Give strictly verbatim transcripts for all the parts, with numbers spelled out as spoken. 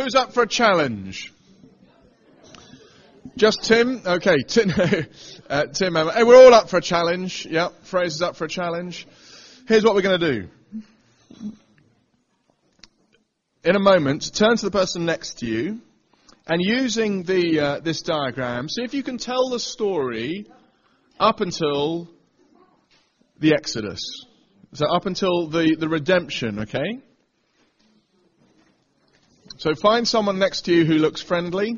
Who's up for a challenge? Just Tim? Okay, Tim. uh, Tim, Emma. Hey, we're all up for a challenge. Yep, Fraser's up for a challenge. Here's what we're going to do. In a moment, turn to the person next to you, and using the uh, this diagram, see if you can tell the story up until the Exodus. So up until the, the redemption, okay? So find someone next to you who looks friendly.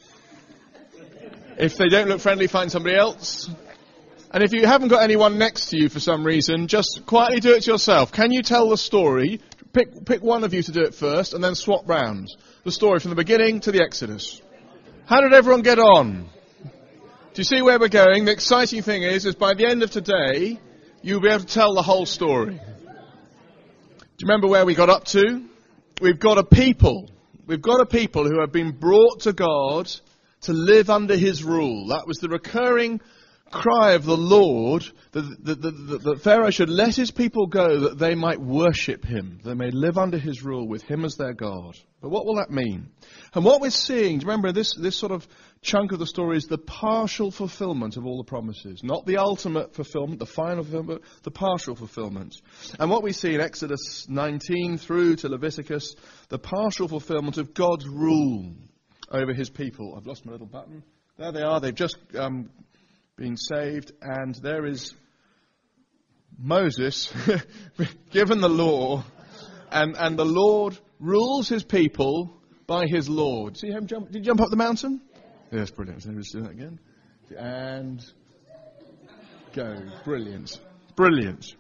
If they don't look friendly, find somebody else. And if you haven't got anyone next to you for some reason, just quietly do it yourself. Can you tell the story? Pick, pick one of you to do it first, and then swap round. The story from the beginning to the Exodus. How did everyone get on? Do you see where we're going? The exciting thing is, is by the end of today, you'll be able to tell the whole story. Do you remember where we got up to? We've got a people. We've got a people who have been brought to God to live under his rule. That was the recurring cry of the Lord, that, that, that, that Pharaoh should let his people go that they might worship him. They may live under his rule with him as their God. But what will that mean? And what we're seeing, do you remember this, this sort of chunk of the story is the partial fulfillment of all the promises. Not the ultimate fulfillment, the final fulfillment, the partial fulfillment. And what we see in Exodus nineteen through to Leviticus, the partial fulfillment of God's rule over his people. I've lost my little button. There they are. They've just um, been saved. And there is Moses given the law. And, and the Lord rules his people by his Lord. See him jump? Did you jump up the mountain? Yes, brilliant. So let's do that again. And go. Brilliant. Brilliant.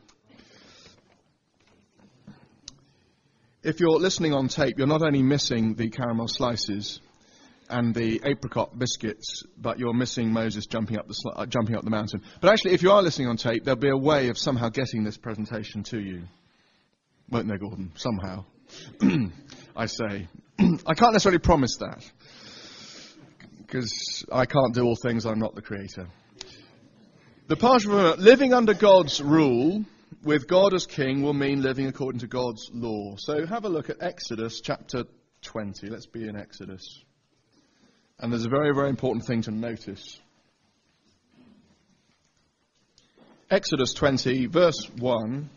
If you're listening on tape, you're not only missing the caramel slices and the apricot biscuits, but you're missing Moses jumping up the sli- uh, jumping up the mountain. But actually, if you are listening on tape, there'll be a way of somehow getting this presentation to you. Won't there, Gordon? Somehow. I say. I can't necessarily promise that, because I can't do all things, I'm not the creator. The partial living under God's rule, with God as king, will mean living according to God's law. So have a look at Exodus chapter twenty. Let's be in Exodus. And there's a very, very important thing to notice. Exodus twenty, verse one.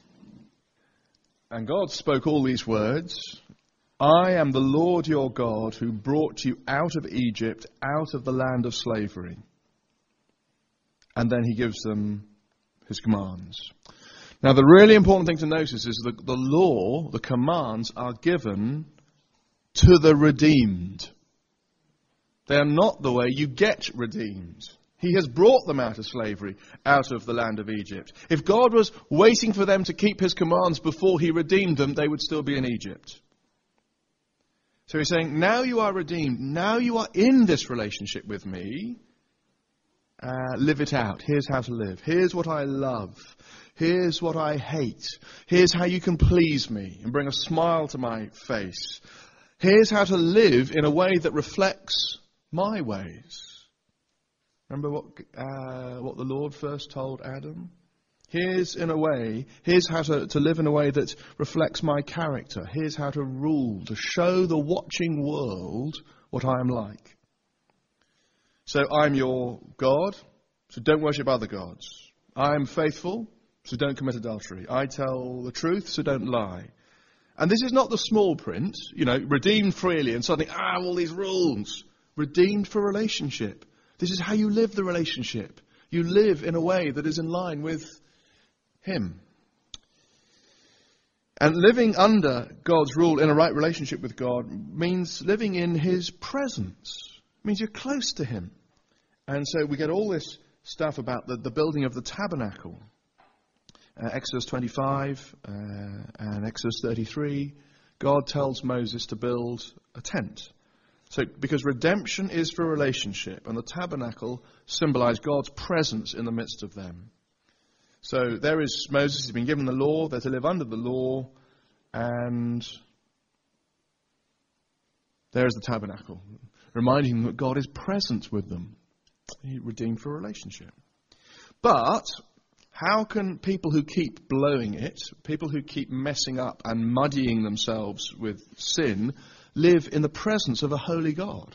And God spoke all these words. I am the Lord your God who brought you out of Egypt, out of the land of slavery. And then he gives them his commands. Now the really important thing to notice is that the law, the commands, are given to the redeemed. They are not the way you get redeemed. He has brought them out of slavery, out of the land of Egypt. If God was waiting for them to keep his commands before he redeemed them, they would still be in Egypt. So he's saying, now you are redeemed, now you are in this relationship with me, uh, live it out. Here's how to live. Here's what I love. Here's what I hate. Here's how you can please me and bring a smile to my face. Here's how to live in a way that reflects my ways. Remember what uh, what the Lord first told Adam? Here's in a way, here's how to, to live in a way that reflects my character. Here's how to rule, to show the watching world what I am like. So I'm your God, so don't worship other gods. I am faithful, so don't commit adultery. I tell the truth, so don't lie. And this is not the small print, you know, redeemed freely and suddenly, ah, all these rules. Redeemed for relationship. This is how you live the relationship. You live in a way that is in line with him. And living under God's rule in a right relationship with God means living in his presence. It means you're close to him. And so we get all this stuff about the, the building of the tabernacle. Uh, Exodus twenty-five uh, and Exodus thirty-three. God tells Moses to build a tent. So, because redemption is for a relationship, and the tabernacle symbolized God's presence in the midst of them. So there is Moses, has been given the law, they're to live under the law, and there is the tabernacle, reminding them that God is present with them. He redeemed for a relationship. But how can people who keep blowing it, people who keep messing up and muddying themselves with sin, live in the presence of a holy God.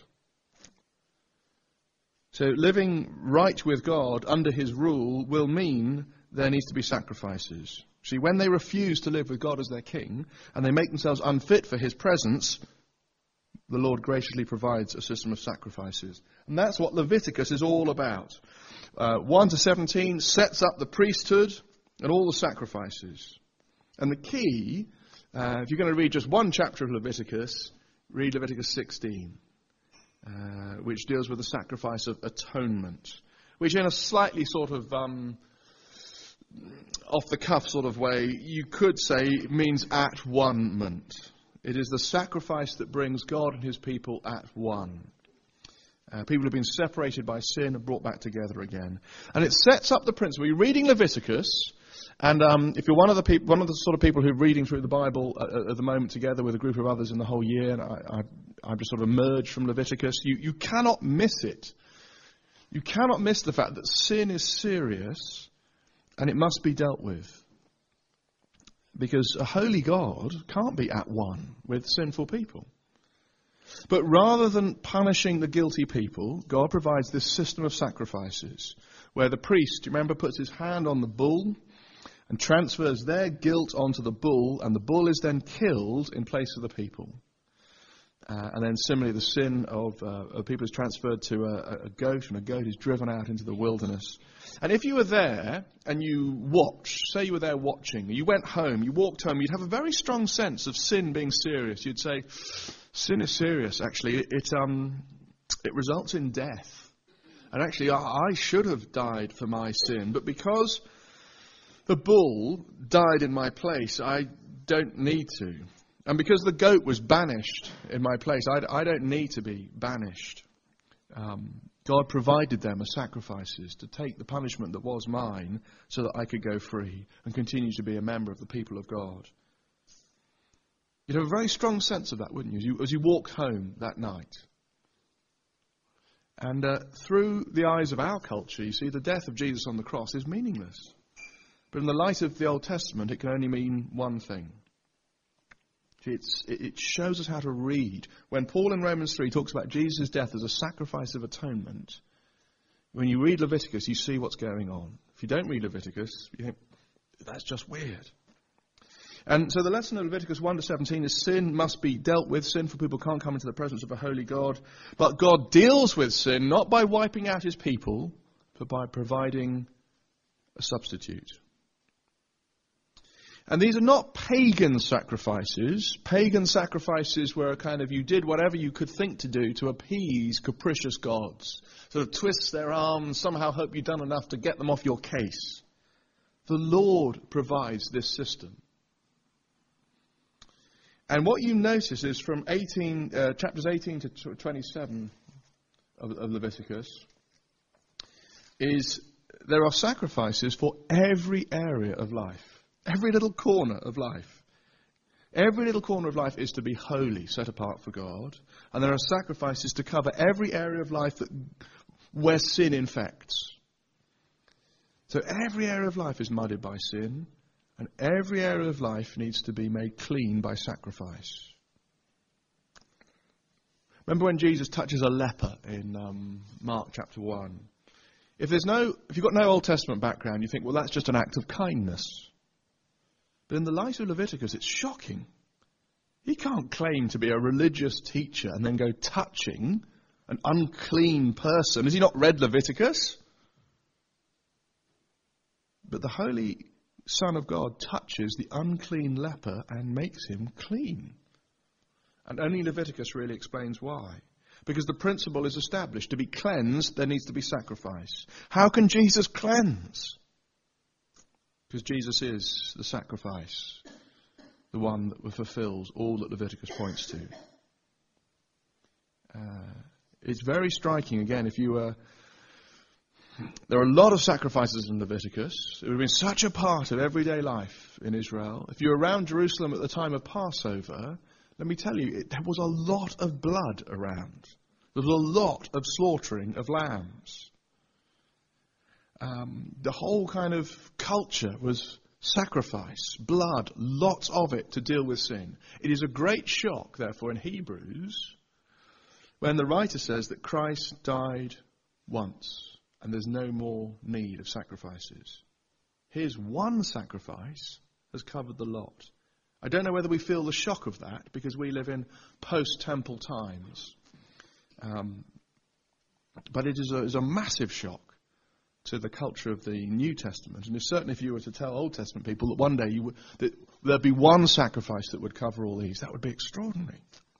So living right with God under his rule will mean there needs to be sacrifices. See, when they refuse to live with God as their king, and they make themselves unfit for his presence, the Lord graciously provides a system of sacrifices. And that's what Leviticus is all about. Uh, one to seventeen sets up the priesthood and all the sacrifices. And the key, uh, if you're going to read just one chapter of Leviticus, read Leviticus sixteen, uh, which deals with the sacrifice of atonement, which in a slightly sort of um, off-the-cuff sort of way, you could say means at one-ment. It is the sacrifice that brings God and his people at one. Uh, people have been separated by sin and brought back together again. And it sets up the principle. You're reading Leviticus, and um, if you're one of the people, one of the sort of people who are reading through the Bible at, at the moment together with a group of others in the whole year, and I, I, I've just sort of emerged from Leviticus, you, you cannot miss it. You cannot miss the fact that sin is serious and it must be dealt with. Because a holy God can't be at one with sinful people. But rather than punishing the guilty people, God provides this system of sacrifices where the priest, you remember, puts his hand on the bull and transfers their guilt onto the bull, and the bull is then killed in place of the people. Uh, and then similarly, the sin of, uh, of people is transferred to a, a goat, and a goat is driven out into the wilderness. And if you were there and you watched, say you were there watching, you went home, you walked home, you'd have a very strong sense of sin being serious. You'd say, sin is serious, actually. It, it, um, it results in death. And actually, I, I should have died for my sin, but because the bull died in my place, I don't need to. And because the goat was banished in my place, I, I don't need to be banished. Um, God provided them as sacrifices to take the punishment that was mine so that I could go free and continue to be a member of the people of God. You'd have a very strong sense of that, wouldn't you, as you, as you walked home that night. And uh, through the eyes of our culture, you see, the death of Jesus on the cross is meaningless. But in the light of the Old Testament, it can only mean one thing. It's, it shows us how to read. When Paul in Romans three talks about Jesus' death as a sacrifice of atonement, when you read Leviticus, you see what's going on. If you don't read Leviticus, you think, that's just weird. And so the lesson of Leviticus one to seventeen is sin must be dealt with. Sinful people can't come into the presence of a holy God. But God deals with sin not by wiping out his people, but by providing a substitute. And these are not pagan sacrifices. Pagan sacrifices were a kind of, you did whatever you could think to do to appease capricious gods. Sort of twist their arms, somehow hope you've done enough to get them off your case. The Lord provides this system. And what you notice is from eighteen, uh, chapters eighteen to twenty-seven of, of Leviticus, is there are sacrifices for every area of life. Every little corner of life. Every little corner of life is to be holy, set apart for God. And there are sacrifices to cover every area of life that, where sin infects. So every area of life is muddied by sin. And every area of life needs to be made clean by sacrifice. Remember when Jesus touches a leper in um, Mark chapter one? If there's no, if you've got no Old Testament background, you think, well, that's just an act of kindness. But in the light of Leviticus, it's shocking. He can't claim to be a religious teacher and then go touching an unclean person. Has he not read Leviticus? But the Holy Son of God touches the unclean leper and makes him clean. And only Leviticus really explains why. Because the principle is established. To be cleansed, there needs to be sacrifice. How can Jesus cleanse? Because Jesus is the sacrifice, the one that fulfills all that Leviticus points to. Uh, it's very striking, again, if you were... Uh, there are a lot of sacrifices in Leviticus. It would have been such a part of everyday life in Israel. If you were around Jerusalem at the time of Passover, let me tell you, it, there was a lot of blood around. There was a lot of slaughtering of lambs. Um, the whole kind of culture was sacrifice, blood, lots of it to deal with sin. It is a great shock, therefore, in Hebrews, when the writer says that Christ died once and there's no more need of sacrifices. His one sacrifice has covered the lot. I don't know whether we feel the shock of that because we live in post-temple times. Um, but it is a, is a massive shock to the culture of the New Testament. And if, certainly if you were to tell Old Testament people that one day you would, that there'd be one sacrifice that would cover all these, that would be extraordinary.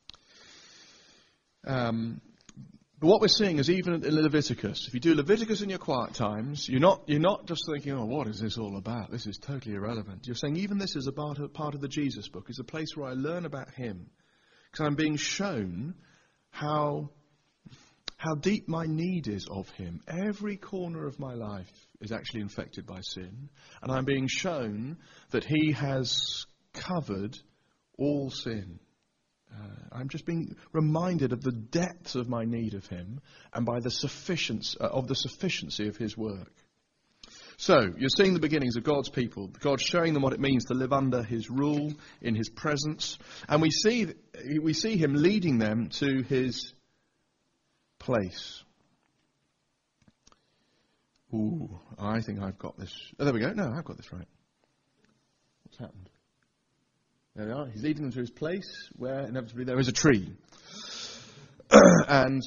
Um, but what we're seeing is even in Leviticus, if you do Leviticus in your quiet times, you're not you're not just thinking, oh, what is this all about? This is totally irrelevant. You're saying even this is a part of, part of the Jesus book. It's a place where I learn about him. Because I'm being shown how... how deep my need is of him. Every corner of my life is actually infected by sin. And I'm being shown that he has covered all sin. Uh, I'm just being reminded of the depth of my need of him and by the sufficiency, uh, of the sufficiency of his work. So, you're seeing the beginnings of God's people. God showing them what it means to live under his rule, in his presence. And we see, we see him leading them to his place. Ooh, I think I've got this. Oh, there we go. No, I've got this right. What's happened? There we are. He's leading them to his place where inevitably there is a tree. And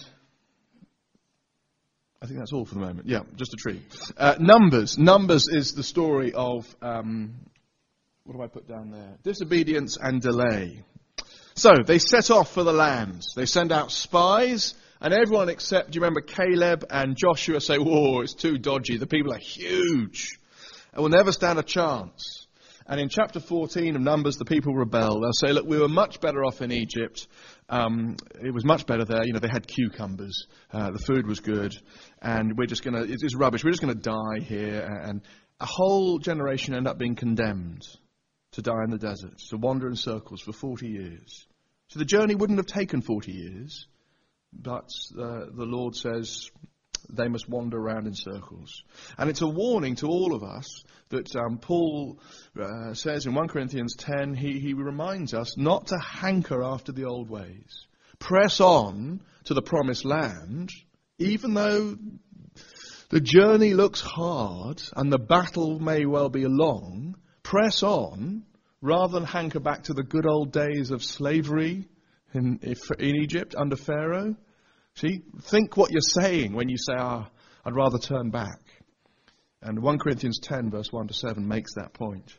I think that's all for the moment. Yeah, just a tree. Uh, Numbers. Numbers is the story of, um, what do I put down there? Disobedience and delay. So, they set off for the land. They send out spies. And everyone except, do you remember, Caleb and Joshua say, whoa, it's too dodgy. The people are huge. And will never stand a chance. And in chapter fourteen of Numbers, the people rebel. They'll say, look, we were much better off in Egypt. Um, it was much better there. You know, they had cucumbers. Uh, the food was good. And we're just going to, it's rubbish. We're just going to die here. And a whole generation end up being condemned to die in the desert, to wander in circles for forty years. So the journey wouldn't have taken forty years. But uh, the Lord says they must wander around in circles. And it's a warning to all of us that um, Paul uh, says in First Corinthians ten, he, he reminds us not to hanker after the old ways. Press on to the promised land, even though the journey looks hard and the battle may well be long. Press on rather than hanker back to the good old days of slavery in, in Egypt under Pharaoh. See, think what you're saying when you say, ah, I'd rather turn back. And First Corinthians ten, verse one to seven makes that point.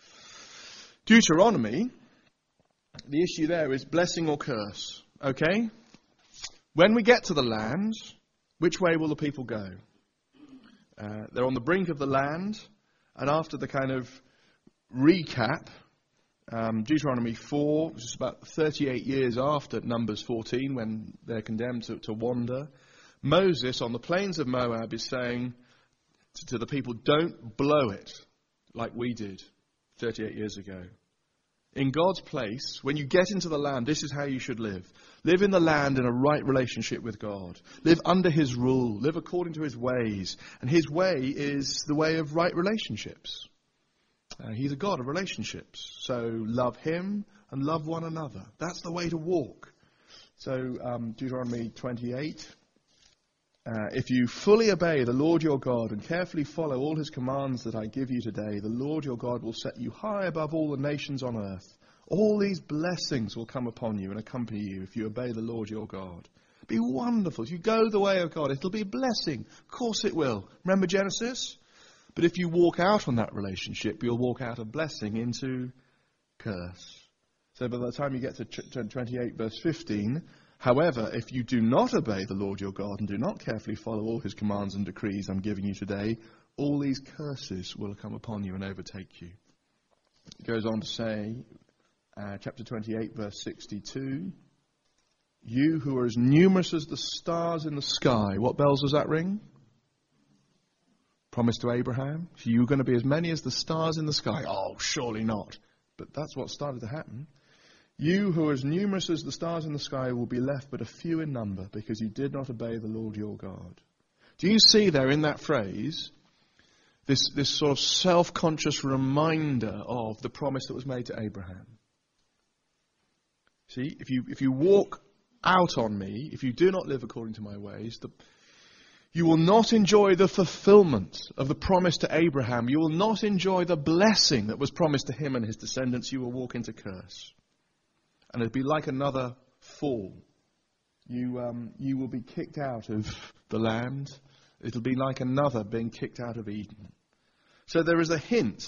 Deuteronomy, the issue there is blessing or curse. Okay? When we get to the land, which way will the people go? Uh, they're on the brink of the land, and after the kind of recap, Um, Deuteronomy four, which is about thirty-eight years after Numbers fourteen, when they're condemned to, to wander, Moses on the plains of Moab is saying to, to the people, don't blow it like we did thirty-eight years ago. In God's place, when you get into the land, this is how you should live. Live in the land in a right relationship with God. Live under his rule. Live according to his ways. And his way is the way of right relationships. Uh, he's a God of relationships. So love him and love one another. That's the way to walk. So um, Deuteronomy twenty-eight. Uh, if you fully obey the Lord your God and carefully follow all his commands that I give you today, the Lord your God will set you high above all the nations on earth. All these blessings will come upon you and accompany you if you obey the Lord your God. It'll be wonderful. If you go the way of God, it'll be a blessing. Of course it will. Remember Genesis? But if you walk out on that relationship, you'll walk out of blessing into curse. So by the time you get to twenty-eight verse fifteen, however, if you do not obey the Lord your God and do not carefully follow all his commands and decrees I'm giving you today, all these curses will come upon you and overtake you. It goes on to say, uh, chapter twenty-eight verse sixty-two, you who are as numerous as the stars in the sky. What bells does that ring? Promise to Abraham. So you're going to be as many as the stars in the sky. Oh, surely not. But that's what started to happen. You who are as numerous as the stars in the sky will be left but a few in number because you did not obey the Lord your God. Do you see there in that phrase This, this sort of self-conscious reminder of the promise that was made to Abraham. See, if you, if you walk out on me, if you do not live according to my ways, the, you will not enjoy the fulfillment of the promise to Abraham. You will not enjoy the blessing that was promised to him and his descendants. You will walk into curse. And it'll be like another fall. You, um, you will be kicked out of the land. It'll be like another being kicked out of Eden. So there is a hint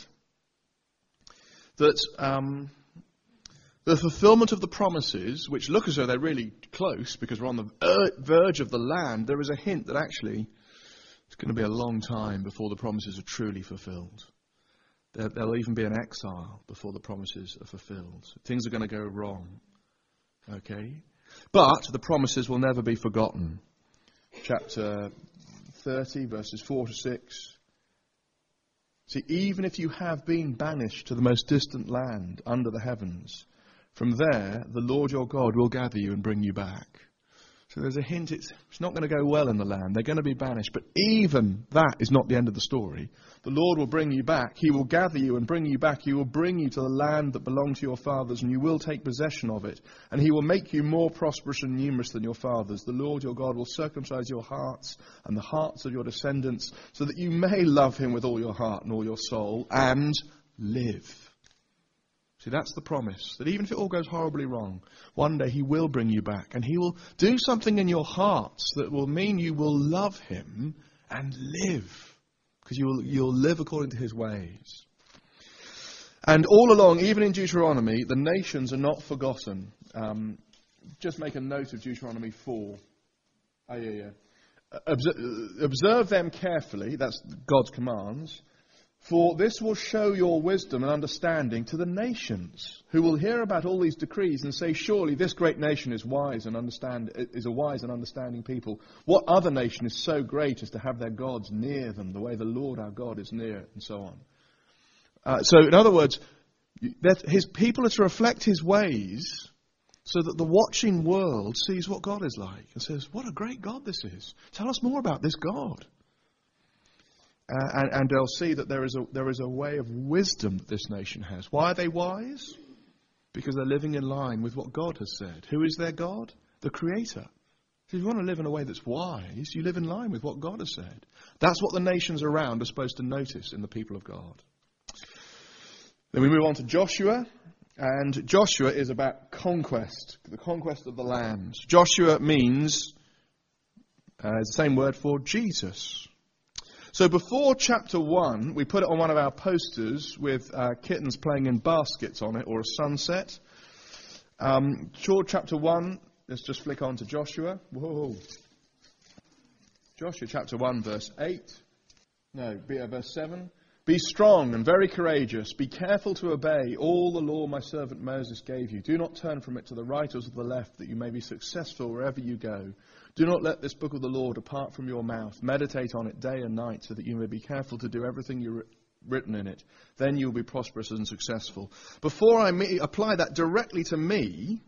that um, the fulfillment of the promises, which look as though they're really close because we're on the verge of the land, there is a hint that actually it's going to be a long time before the promises are truly fulfilled. There, there'll even be an exile before the promises are fulfilled. Things are going to go wrong. Okay? But the promises will never be forgotten. Chapter thirty, verses four to six. See, even if you have been banished to the most distant land under the heavens, from there the Lord your God will gather you and bring you back. So there's a hint it's, it's not going to go well in the land. They're going to be banished. But even that is not the end of the story. The Lord will bring you back. He will gather you and bring you back. He will bring you to the land that belonged to your fathers, and you will take possession of it. And he will make you more prosperous and numerous than your fathers. The Lord your God will circumcise your hearts and the hearts of your descendants, so that you may love him with all your heart and all your soul and live. See, that's the promise, that even if it all goes horribly wrong, one day he will bring you back, and he will do something in your hearts that will mean you will love him and live, because you will, you'll live according to his ways. And all along, even in Deuteronomy, the nations are not forgotten. Um, just make a note of Deuteronomy four. Oh, yeah, yeah. Observe, observe them carefully, that's God's commands. For this will show your wisdom and understanding to the nations, who will hear about all these decrees and say, surely this great nation is wise and understand is a wise and understanding people. What other nation is so great as to have their gods near them, the way the Lord our God is near, and so on. Uh, so, in other words, that his people are to reflect his ways, so that the watching world sees what God is like and says, what a great God this is. Tell us more about this God. Uh, and, and they'll see that there is a there is a way of wisdom that this nation has. Why are they wise? Because they're living in line with what God has said. Who is their God? The Creator. So if you want to live in a way that's wise, you live in line with what God has said. That's what the nations around are supposed to notice in the people of God. Then we move on to Joshua. And Joshua is about conquest, the conquest of the land. Joshua means, uh, it's the same word for Jesus. So before chapter one, we put it on one of our posters with uh, kittens playing in baskets on it, or a sunset. Um, toward chapter one, let's just flick on to Joshua. Whoa. Joshua chapter one, verse eight. No, be, uh, verse seven. Be strong and very courageous. Be careful to obey all the law my servant Moses gave you. Do not turn from it to the right or to the left, that you may be successful wherever you go. Do not let this book of the law depart from your mouth. Meditate on it day and night, so that you may be careful to do everything you've written in it. Then you will be prosperous and successful. Before I me- apply that directly to me,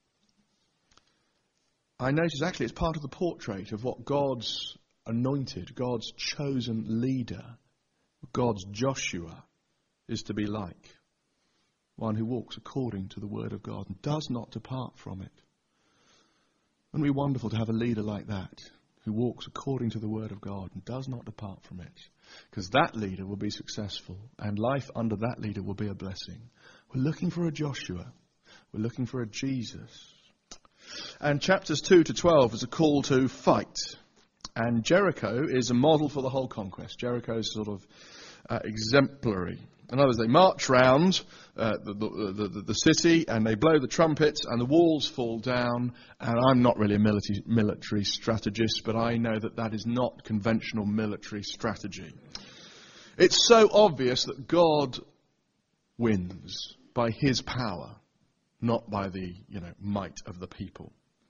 I notice actually it's part of the portrait of what God's anointed, God's chosen leader, God's Joshua, is to be like. One who walks according to the word of God and does not depart from it. Wouldn't it be wonderful to have a leader like that, who walks according to the word of God and does not depart from it? Because that leader will be successful, and life under that leader will be a blessing. We're looking for a Joshua. We're looking for a Jesus. And chapters two to twelve is a call to fight. And Jericho is a model for the whole conquest. Jericho is sort of uh, exemplary. In other words, they march round uh, the, the, the, the city and they blow the trumpets and the walls fall down. And I'm not really a military, military strategist, but I know that that is not conventional military strategy. It's so obvious that God wins by his power, not by the you know might of the people.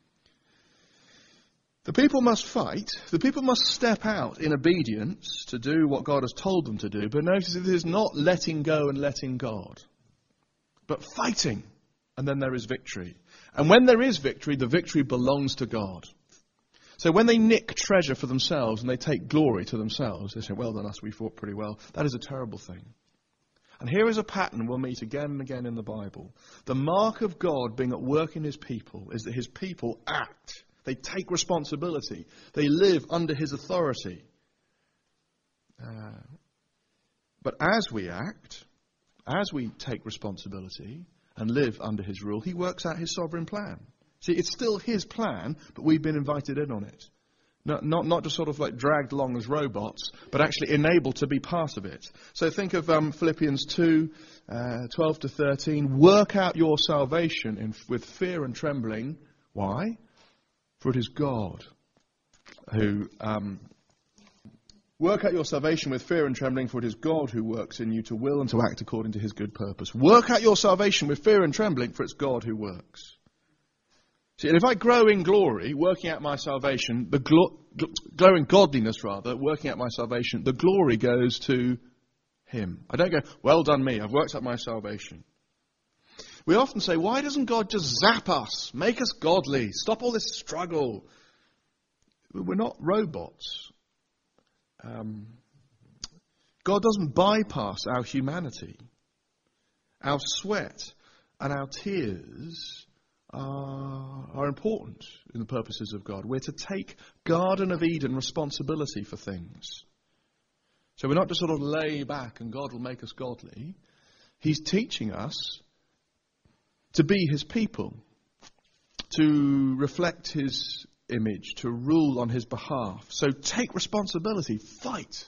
The people must fight. The people must step out in obedience to do what God has told them to do. But notice it is not letting go and letting God, but fighting. And then there is victory. And when there is victory, the victory belongs to God. So when they nick treasure for themselves and they take glory to themselves, they say, well done us, we fought pretty well. That is a terrible thing. And here is a pattern we'll meet again and again in the Bible. The mark of God being at work in his people is that his people act. They take responsibility. They live under his authority. Uh, but as we act, as we take responsibility and live under his rule, he works out his sovereign plan. See, it's still his plan, but we've been invited in on it. Not, not, not just sort of like dragged along as robots, but actually enabled to be part of it. So think of um, Philippians two, uh, twelve to thirteen. Work out your salvation in, with fear and trembling. Why? For it is God who... Um, Work out your salvation with fear and trembling, for it is God who works in you to will and to act according to his good purpose. Work out your salvation with fear and trembling, for it's God who works. See, and if I grow in glory, working out my salvation, the glo- grow in godliness rather, working out my salvation, the glory goes to him. I don't go, well done me, I've worked out my salvation. We often say, why doesn't God just zap us, make us godly, stop all this struggle? We're not robots. Um, God doesn't bypass our humanity. Our sweat and our tears are, are important in the purposes of God. We're to take Garden of Eden responsibility for things. So we're not just sort of lay back and God will make us godly. He's teaching us to be his people, to reflect his image, to rule on his behalf. So take responsibility, fight.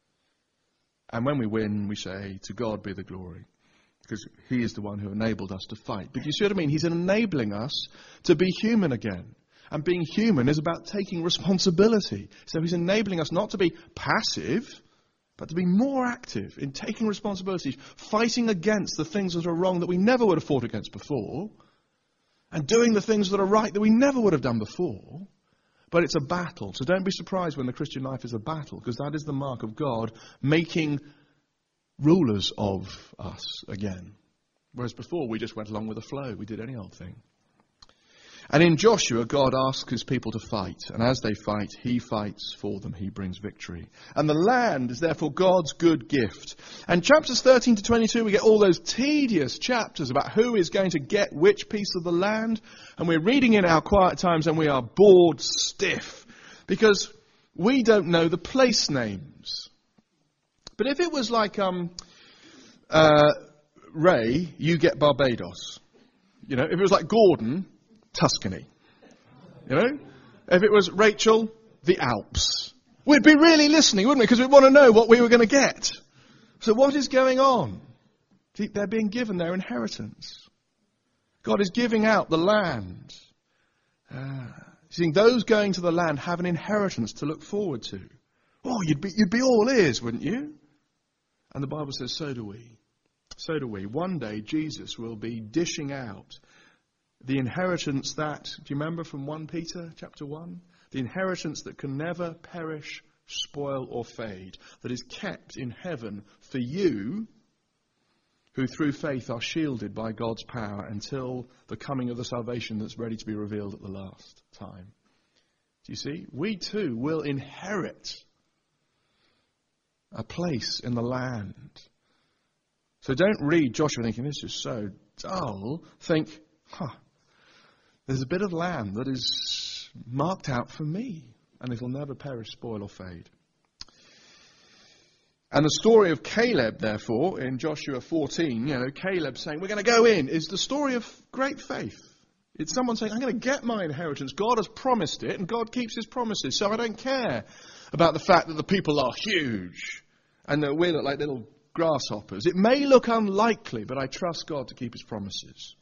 And when we win, we say, to God be the glory. Because he is the one who enabled us to fight. But you see what I mean? He's enabling us to be human again. And being human is about taking responsibility. So he's enabling us not to be passive, but to be more active in taking responsibility, fighting against the things that are wrong that we never would have fought against before, and doing the things that are right that we never would have done before. But it's a battle. So don't be surprised when the Christian life is a battle, because that is the mark of God making rulers of us again. Whereas before we just went along with the flow. We did any old thing. And in Joshua, God asks his people to fight. And as they fight, he fights for them. He brings victory. And the land is therefore God's good gift. And chapters thirteen to twenty-two, we get all those tedious chapters about who is going to get which piece of the land. And we're reading in our quiet times and we are bored stiff because we don't know the place names. But if it was like, um, uh, Ray, you get Barbados. You know, if it was like Gordon, Tuscany. You know? If it was Rachel, the Alps. We'd be really listening, wouldn't we? Because we'd want to know what we were going to get. So what is going on? See, they're being given their inheritance. God is giving out the land. Uh, seeing those going to the land have an inheritance to look forward to. Oh, you'd be, you'd be all ears, wouldn't you? And the Bible says, so do we. So do we. One day Jesus will be dishing out the inheritance that, do you remember from First Peter chapter one? The inheritance that can never perish, spoil or fade, that is kept in heaven for you, who through faith are shielded by God's power until the coming of the salvation that's ready to be revealed at the last time. Do you see? We too will inherit a place in the land. So don't read Joshua thinking, this is so dull. Think, huh, there's a bit of land that is marked out for me, and it'll never perish, spoil, or fade. And the story of Caleb, therefore, in Joshua fourteen, you know, Caleb saying, we're going to go in, is the story of great faith. It's someone saying, I'm going to get my inheritance. God has promised it, and God keeps his promises, so I don't care about the fact that the people are huge, and that we look like little grasshoppers. It may look unlikely, but I trust God to keep his promises.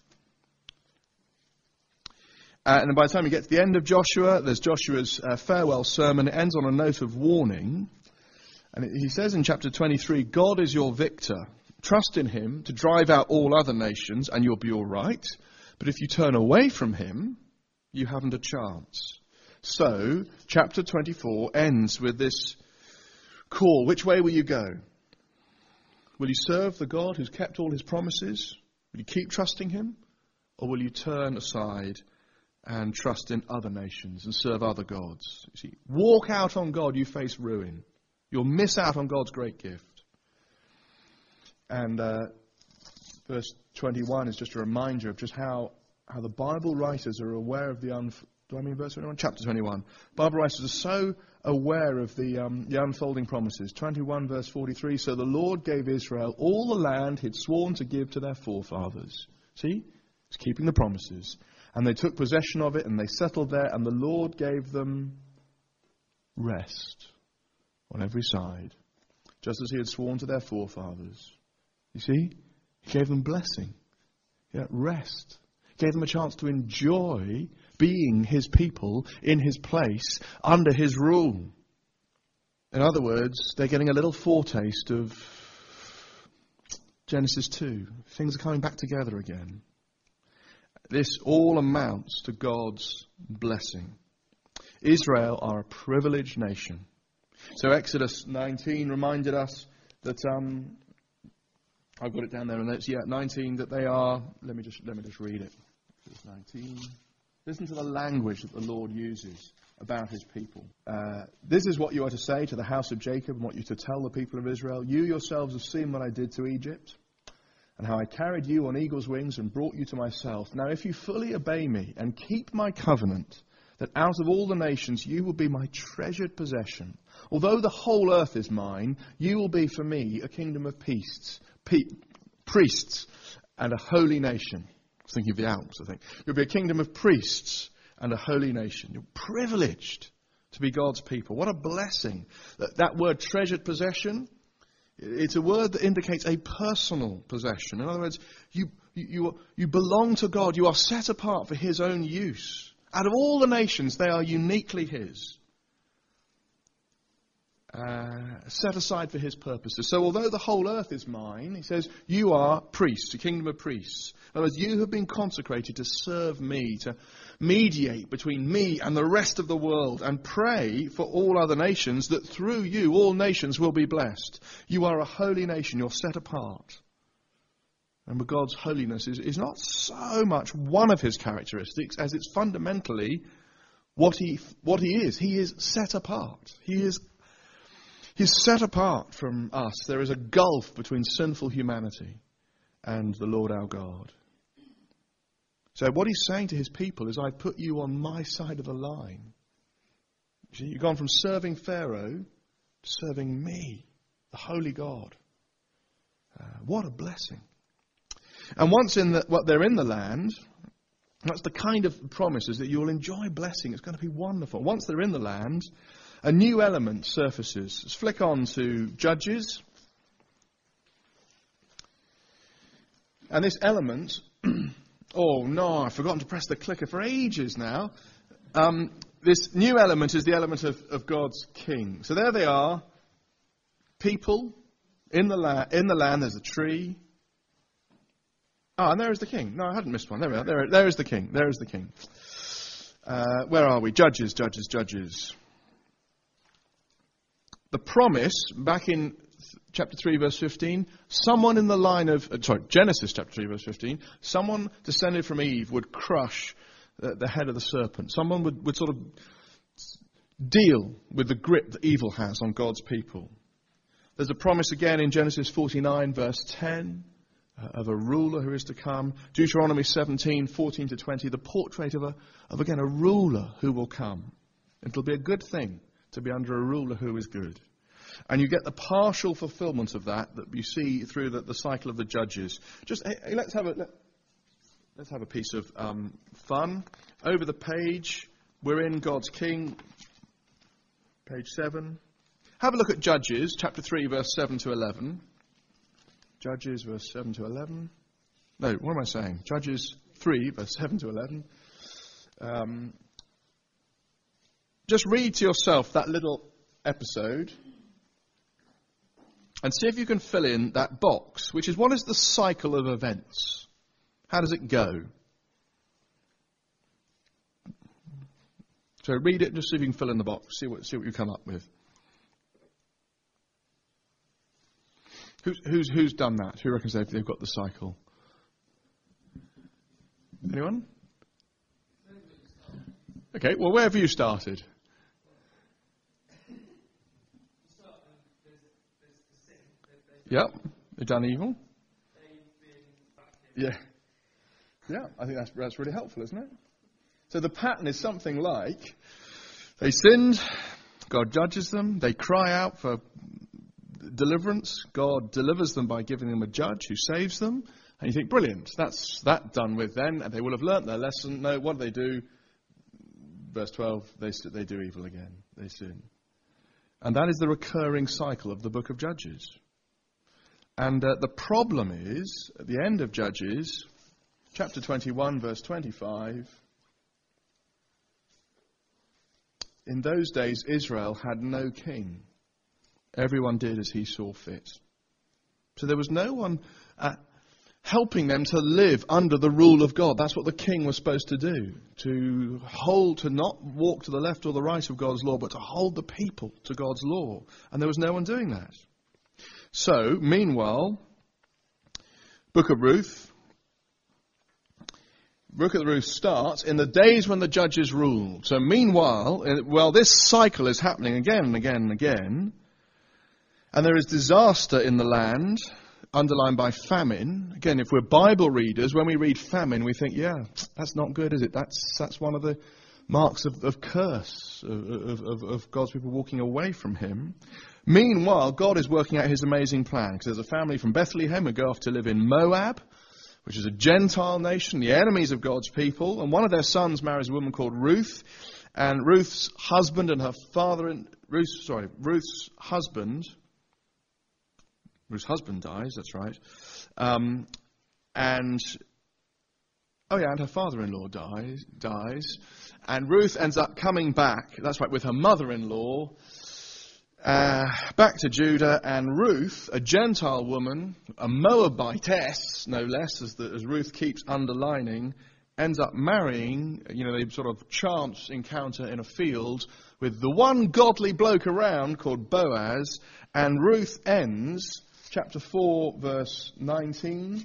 Uh, and by the time you get to the end of Joshua, there's Joshua's uh, farewell sermon. It ends on a note of warning. And it, he says in chapter twenty-three, God is your victor. Trust in him to drive out all other nations and you'll be all right. But if you turn away from him, you haven't a chance. So, chapter twenty-four ends with this call. Which way will you go? Will you serve the God who's kept all his promises? Will you keep trusting him? Or will you turn aside and trust in other nations and serve other gods. You see, walk out on God, you face ruin. You'll miss out on God's great gift. And uh, verse twenty-one is just a reminder of just how, how the Bible writers are aware of the... Unf- do I mean verse twenty-one? Chapter twenty-one. Bible writers are so aware of the, um, the unfolding promises. twenty-one verse forty-three, so the Lord gave Israel all the land he'd sworn to give to their forefathers. See? He's keeping the promises. And they took possession of it and they settled there, and the Lord gave them rest on every side, just as he had sworn to their forefathers. You see? He gave them blessing. Yeah, rest. He gave them a chance to enjoy being his people in his place under his rule. In other words, they're getting a little foretaste of Genesis two. Things are coming back together again. This all amounts to God's blessing. Israel are a privileged nation. So Exodus nineteen reminded us that um, I've got it down there in notes. Yeah, nineteen that they are. Let me just let me just read it. Exodus nineteen. Listen to the language that the Lord uses about his people. Uh, this is what you are to say to the house of Jacob, and what you are to tell the people of Israel. You yourselves have seen what I did to Egypt, and how I carried you on eagle's wings and brought you to myself. Now if you fully obey me and keep my covenant, that out of all the nations you will be my treasured possession. Although the whole earth is mine, you will be for me a kingdom of priests, pe- priests and a holy nation. I was thinking of the Alps, I think. You'll be a kingdom of priests and a holy nation. You're privileged to be God's people. What a blessing. That, that word treasured possession, it's a word that indicates a personal possession. In other words, you, you, you, you belong to God. You are set apart for his own use. Out of all the nations, they are uniquely his. Uh, set aside for his purposes. So although the whole earth is mine, he says, you are priests, a kingdom of priests. In other words, you have been consecrated to serve me, to mediate between me and the rest of the world, and pray for all other nations, that through you all nations will be blessed. You are a holy nation, you're set apart. And God's holiness is, is not so much one of his characteristics as it's fundamentally what he what he is. He is set apart. He is he's set apart from us. There is a gulf between sinful humanity and the Lord our God. So what he's saying to his people is, I put you on my side of the line. You see, you've gone from serving Pharaoh to serving me, the holy God. Uh, what a blessing. And once in the, well, they're in the land, that's the kind of promise, is that you'll enjoy blessing. It's going to be wonderful. Once they're in the land, a new element surfaces. Let's flick on to Judges. And this element, oh no, I've forgotten to press the clicker for ages now. Um, this new element is the element of, of God's king. So there they are, people in the, la- in the land. There's a tree. Ah, and there is the king. No, I hadn't missed one. There we are. There, there is the king. There is the king. Uh, where are we? Judges, Judges, Judges. The promise, back in chapter three, verse fifteen, someone in the line of, uh, sorry, Genesis chapter three, verse fifteen, someone descended from Eve would crush the, the head of the serpent. Someone would, would sort of deal with the grip that evil has on God's people. There's a promise again in Genesis forty-nine, verse ten. Of a ruler who is to come. Deuteronomy seventeen, fourteen to twenty, the portrait of, a, of again, a ruler who will come. It'll be a good thing to be under a ruler who is good. And you get the partial fulfillment of that that you see through the, the cycle of the Judges. Just, hey, let's have a, let, let's have a piece of um, fun. Over the page, we're in God's King, page seven. Have a look at Judges, chapter three, verse seven to eleven. Judges, verse seven to eleven. No, what am I saying? Judges three, verse seven to eleven. Um, just read to yourself that little episode and see if you can fill in that box, which is, what is the cycle of events? How does it go? So read it and just see if you can fill in the box. See what, see what you come up with. Who's, who's, who's done that? Who reckons they've, they've got the cycle? Anyone? Okay, well, where have you started? Yep, they've done evil. Yeah. Yeah, I think that's, that's really helpful, isn't it? So the pattern is something like, they sinned, God judges them, they cry out for deliverance, God delivers them by giving them a judge who saves them, and you think, brilliant, that's that done with then, and they will have learnt their lesson. No, what do they do? Verse twelve, they, they do evil again, they sin. And that is the recurring cycle of the book of Judges. And uh, the problem is, at the end of Judges, chapter twenty-one, verse twenty-five, in those days Israel had no king. Everyone did as he saw fit. So there was no one uh, helping them to live under the rule of God. That's what the king was supposed to do. To hold, to not walk to the left or the right of God's law, but to hold the people to God's law. And there was no one doing that. So, meanwhile, Book of Ruth, Book of Ruth starts in the days when the judges ruled. So meanwhile, well, this cycle is happening again and again and again, and there is disaster in the land, underlined by famine. Again, if we're Bible readers, when we read famine, we think, yeah, that's not good, is it? That's that's one of the marks of, of curse, of, of, of God's people walking away from him. Meanwhile, God is working out his amazing plan, because there's a family from Bethlehem who go off to live in Moab, which is a Gentile nation, the enemies of God's people, and one of their sons marries a woman called Ruth, and Ruth's husband and her father, in, Ruth, sorry, Ruth's husband, Ruth's husband dies, that's right, um, and, oh yeah, and her father-in-law dies, dies, and Ruth ends up coming back, that's right, with her mother-in-law, Uh, back to Judah, and Ruth, a Gentile woman, a Moabitess, no less, as, the, as Ruth keeps underlining, ends up marrying, you know, they sort of chance encounter in a field with the one godly bloke around called Boaz, and Ruth ends, chapter four, verse nineteen.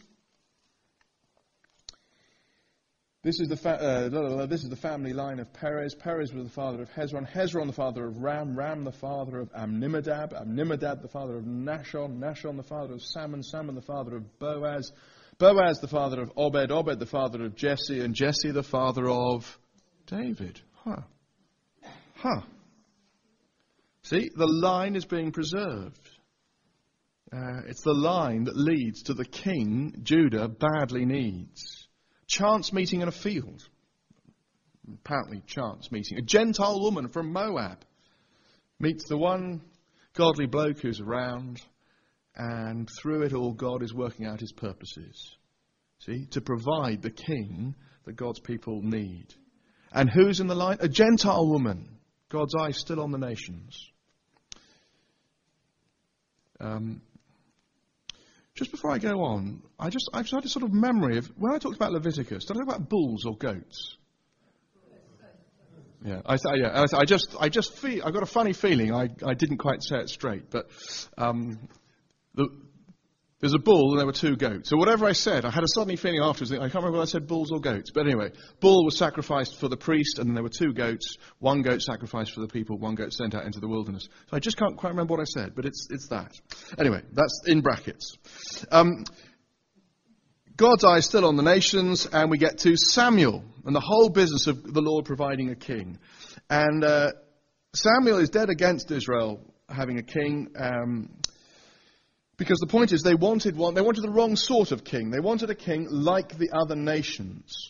This is the fa- uh, this is the family line of Perez. Perez was the father of Hezron. Hezron the father of Ram. Ram the father of Amminadab. Amminadab the father of Nashon. Nashon the father of Salmon. Salmon the father of Boaz. Boaz the father of Obed. Obed the father of Jesse. And Jesse the father of David. Huh. Huh. See, the line is being preserved. Uh, it's the line that leads to the king Judah badly needs. Chance meeting in a field. Apparently chance meeting. A Gentile woman from Moab meets the one godly bloke who's around, and through it all God is working out his purposes. See? To provide the king that God's people need. And who's in the line? A Gentile woman. God's eye still on the nations. Um... Just before I go on, I just, I've had a sort of memory of, when I talked about Leviticus, did I talk about bulls or goats? Yeah, I, yeah, I, I just, I just feel, I got a funny feeling, I, I didn't quite say it straight, but um, the, there's a bull and there were two goats. So whatever I said, I had a sudden feeling afterwards, I can't remember whether I said bulls or goats, but anyway, bull was sacrificed for the priest, and then there were two goats, one goat sacrificed for the people, one goat sent out into the wilderness. So I just can't quite remember what I said, but it's it's that. Anyway, that's in brackets. Um, God's eye is still on the nations, and we get to Samuel, and the whole business of the Lord providing a king. And uh, Samuel is dead against Israel having a king, um, because the point is they wanted one, they wanted the wrong sort of king. They wanted a king like the other nations.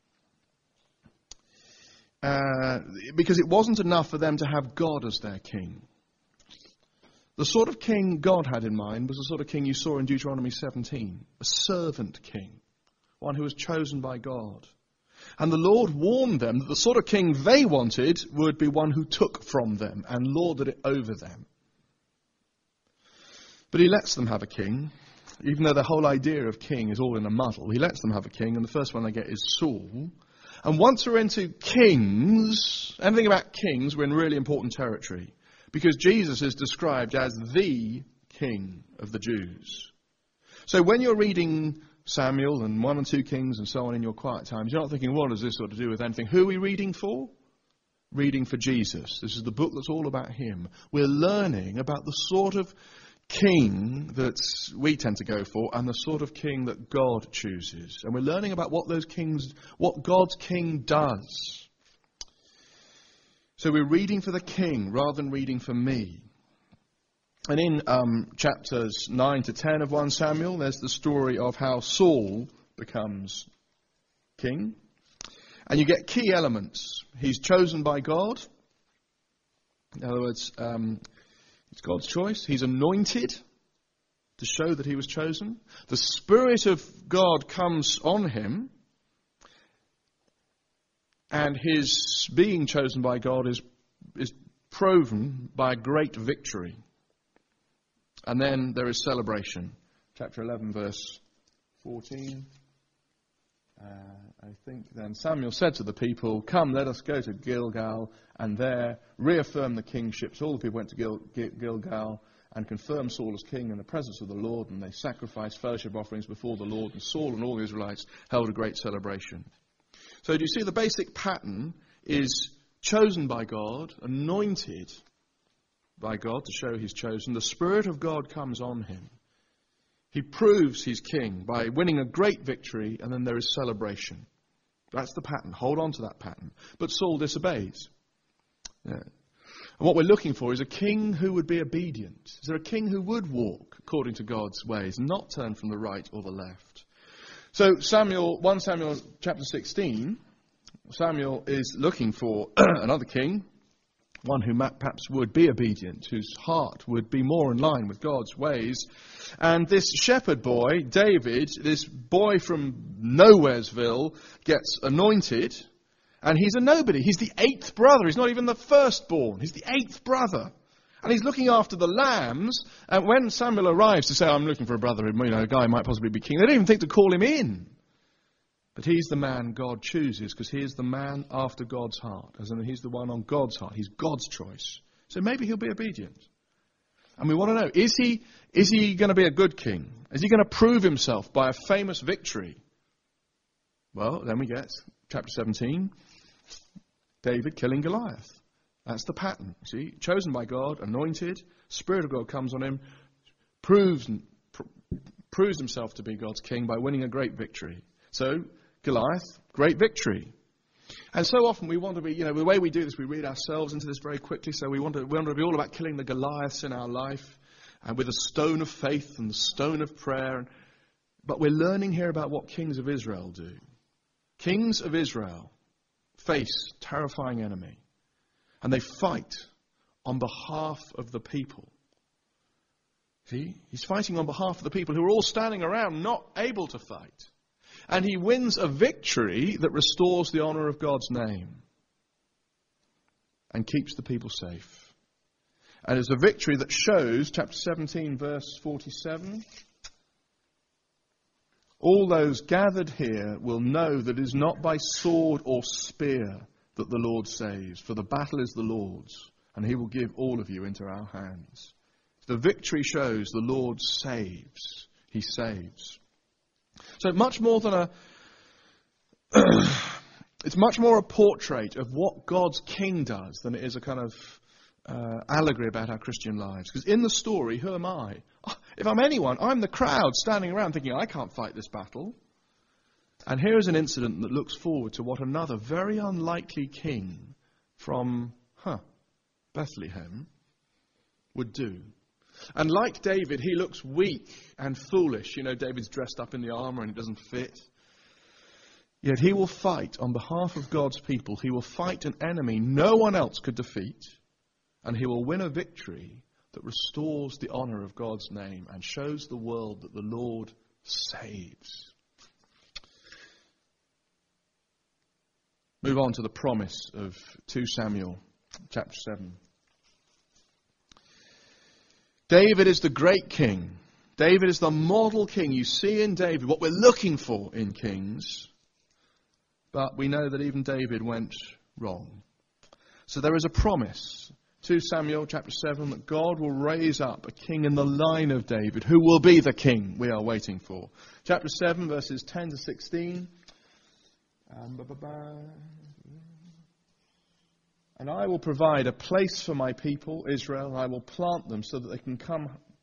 Uh, because it wasn't enough for them to have God as their king. The sort of king God had in mind was the sort of king you saw in Deuteronomy seventeen. A servant king. One who was chosen by God. And the Lord warned them that the sort of king they wanted would be one who took from them and lorded it over them. But he lets them have a king, even though the whole idea of king is all in a muddle. He lets them have a king, and the first one they get is Saul. And once we're into kings, anything about kings, we're in really important territory. Because Jesus is described as the king of the Jews. So when you're reading Samuel and one and two Kings and so on in your quiet times, you're not thinking, what does this got to do with anything? Who are we reading for? reading for Jesus. This is the book that's all about him. We're learning about the sort of king that we tend to go for and the sort of king that God chooses. And we're learning about what those kings, what God's king does. So we're reading for the king rather than reading for me. And in um, chapters nine to ten of First Samuel, there's the story of how Saul becomes king. And you get key elements. He's chosen by God. In other words, um, it's God's choice. He's anointed to show that he was chosen. The Spirit of God comes on him. And his being chosen by God is, is proven by a great victory. And then there is celebration. Chapter eleven, verse fourteen. Uh, I think then Samuel said to the people, "Come, let us go to Gilgal and there reaffirm the kingship." So all the people went to Gil- Gil- Gilgal and confirmed Saul as king in the presence of the Lord, and they sacrificed fellowship offerings before the Lord, and Saul and all the Israelites held a great celebration. So do you see the basic pattern is chosen by God, anointed by God to show he's chosen. The Spirit of God comes on him. He proves he's king by winning a great victory, and then there is celebration. That's the pattern. Hold on to that pattern. But Saul disobeys. Yeah. And what we're looking for is a king who would be obedient. Is there a king who would walk according to God's ways, not turn from the right or the left? So Samuel, First Samuel chapter sixteen, Samuel is looking for another king, one who perhaps would be obedient, whose heart would be more in line with God's ways. And this shepherd boy, David, this boy from Nowheresville, gets anointed, and he's a nobody. He's the eighth brother. He's not even the firstborn. He's the eighth brother. And he's looking after the lambs. And when Samuel arrives to say, "I'm looking for a brother, you know, a guy who might possibly be king," they don't even think to call him in. But he's the man God chooses, because he is the man after God's heart. As in, he's the one on God's heart. He's God's choice. So maybe he'll be obedient. And we want to know, is he, is he going to be a good king? Is he going to prove himself by a famous victory? Well, then we get chapter seventeen, David killing Goliath. That's the pattern. See, chosen by God, anointed, Spirit of God comes on him, proves, pr- proves himself to be God's king by winning a great victory. So, Goliath, great victory. And so often we want to be, you know, the way we do this, we read ourselves into this very quickly. So we want to, we want to be all about killing the Goliaths in our life, and with a stone of faith and the stone of prayer. But we're learning here about what kings of Israel do. Kings of Israel face terrifying enemy, and they fight on behalf of the people. See, he's fighting on behalf of the people who are all standing around, not able to fight. And he wins a victory that restores the honor of God's name and keeps the people safe. And it's a victory that shows, chapter seventeen, verse forty-seven, "All those gathered here will know that it is not by sword or spear that the Lord saves, for the battle is the Lord's, and he will give all of you into our hands." The victory shows the Lord saves. He saves. So much more than a, it's much more a portrait of what God's king does than it is a kind of uh, allegory about our Christian lives. Because in the story, who am I? If I'm anyone, I'm the crowd standing around thinking, I can't fight this battle. And here is an incident that looks forward to what another very unlikely king from, huh, Bethlehem would do. And like David, he looks weak and foolish. You know, David's dressed up in the armor and it doesn't fit. Yet he will fight on behalf of God's people. He will fight an enemy no one else could defeat. And he will win a victory that restores the honor of God's name and shows the world that the Lord saves. Move on to the promise of Second Samuel chapter seven. David is the great king. David is the model king. You see in David what we're looking for in kings. But we know that even David went wrong. So there is a promise, Second Samuel chapter seven, that God will raise up a king in the line of David who will be the king we are waiting for. Chapter seven, verses ten to sixteen. Um, And I will provide a place for my people, Israel, and I will plant them so that they can come.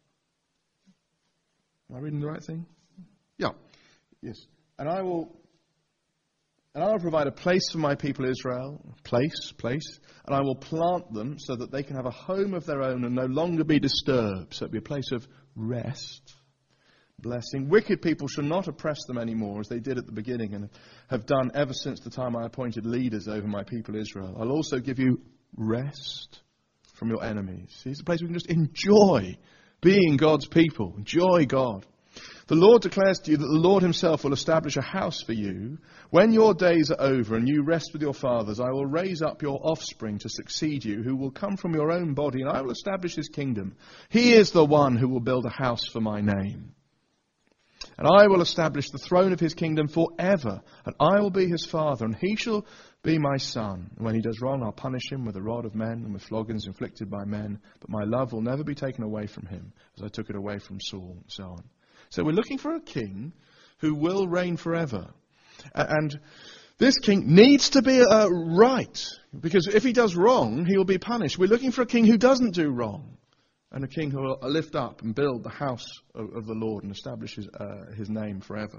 Am I reading the right thing? Yeah. Yes. And I will and I will provide a place for my people, Israel, place, place, and I will plant them so that they can have a home of their own and no longer be disturbed. So it'll be a place of rest, blessing. Wicked people shall not oppress them anymore as they did at the beginning and have done ever since the time I appointed leaders over my people Israel. I'll also give you rest from your enemies. See, it's a place we can just enjoy being God's people. Enjoy God. The Lord declares to you that the Lord himself will establish a house for you. When your days are over and you rest with your fathers, I will raise up your offspring to succeed you, who will come from your own body, and I will establish his kingdom. He is the one who will build a house for my name. And I will establish the throne of his kingdom forever, and I will be his father, and he shall be my son. And when he does wrong, I'll punish him with the rod of men and with floggings inflicted by men, but my love will never be taken away from him, as I took it away from Saul, and so on. So we're looking for a king who will reign forever. And this king needs to be uh, right, because if he does wrong, he will be punished. We're looking for a king who doesn't do wrong, and a king who will lift up and build the house of, of the Lord and establish his, uh, his name forever.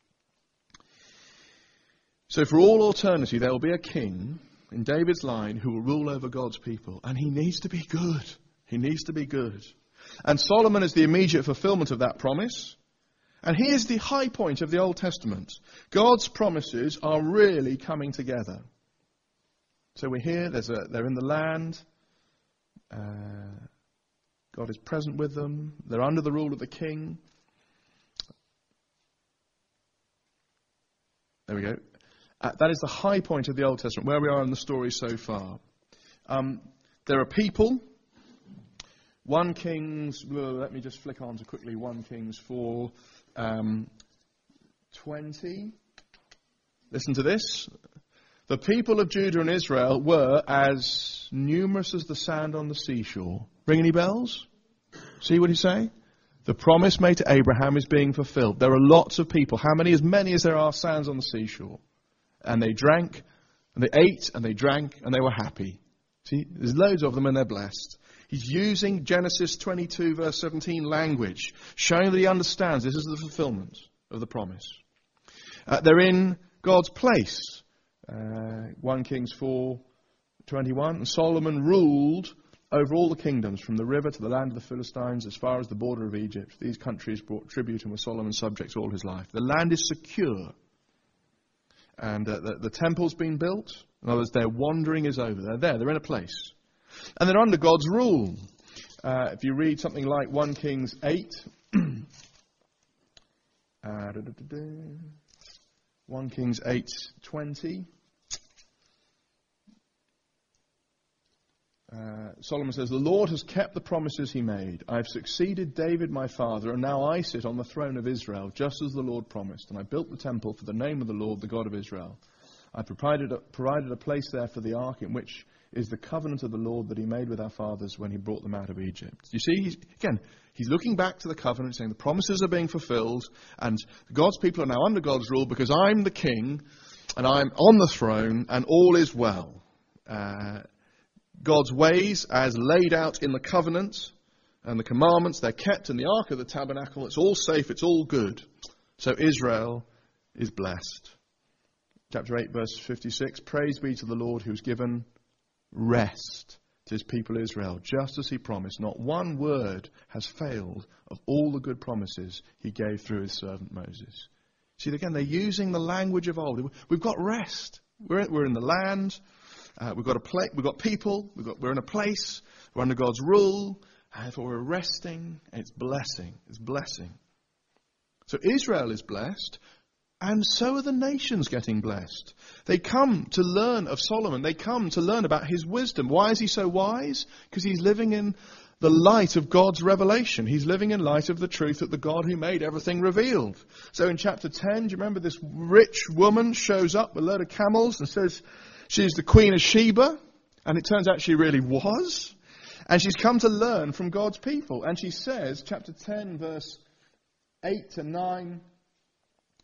So for all eternity, there will be a king in David's line who will rule over God's people, and he needs to be good. He needs to be good. And Solomon is the immediate fulfillment of that promise. And he is the high point of the Old Testament. God's promises are really coming together. So we're here, there's a, they're in the land. Uh, God is present with them. They're under the rule of the king. There we go. Uh, that is the high point of the Old Testament, where we are in the story so far. Um, there are people. First Kings, well, let me just flick on to quickly First Kings four, um, twenty. Listen to this. The people of Judah and Israel were as numerous as the sand on the seashore. Ring any bells? See what he's saying? The promise made to Abraham is being fulfilled. There are lots of people. How many? As many as there are sands on the seashore. And they drank, and they ate, and they drank, and they were happy. See, there's loads of them, and they're blessed. He's using Genesis twenty-two, verse seventeen language, showing that he understands this is the fulfillment of the promise. Uh, they're in God's place. Uh, First Kings four, twenty-one. And Solomon ruled over all the kingdoms, from the river to the land of the Philistines, as far as the border of Egypt. These countries brought tribute and were Solomon's subjects all his life. The land is secure. And uh, the, the temple's been built. In other words, their wandering is over. They're there. They're in a place. And they're under God's rule. Uh, if you read something like First Kings eight, uh, da, da, da, da, First Kings eight twenty, uh, Solomon says, "The Lord has kept the promises he made. I have succeeded David my father, and now I sit on the throne of Israel, just as the Lord promised. And I built the temple for the name of the Lord, the God of Israel. I provided a, provided a place there for the ark, in which is the covenant of the Lord that he made with our fathers when he brought them out of Egypt." You see, he's, again, he's looking back to the covenant, saying the promises are being fulfilled, and God's people are now under God's rule because I'm the king, and I'm on the throne, and all is well. Uh, God's ways, as laid out in the covenant, and the commandments, they're kept in the ark of the tabernacle. It's all safe, it's all good. So Israel is blessed. Chapter eight, verse fifty-six, "Praise be to the Lord who's given rest to his people Israel, just as he promised. Not one word has failed of all the good promises he gave through his servant Moses." See, again, they're using the language of old. We've got rest. We're, we're in the land. Uh, we've got a pla- We've got people. We've got, we're in a place. We're under God's rule. And therefore we're resting. And it's blessing. It's blessing. So Israel is blessed. And so are the nations getting blessed. They come to learn of Solomon. They come to learn about his wisdom. Why is he so wise? Because he's living in the light of God's revelation. He's living in light of the truth that the God who made everything revealed. So in chapter ten, do you remember this rich woman shows up with a load of camels and says she's the Queen of Sheba? And it turns out she really was. And she's come to learn from God's people. And she says, chapter ten, verse eight to nine...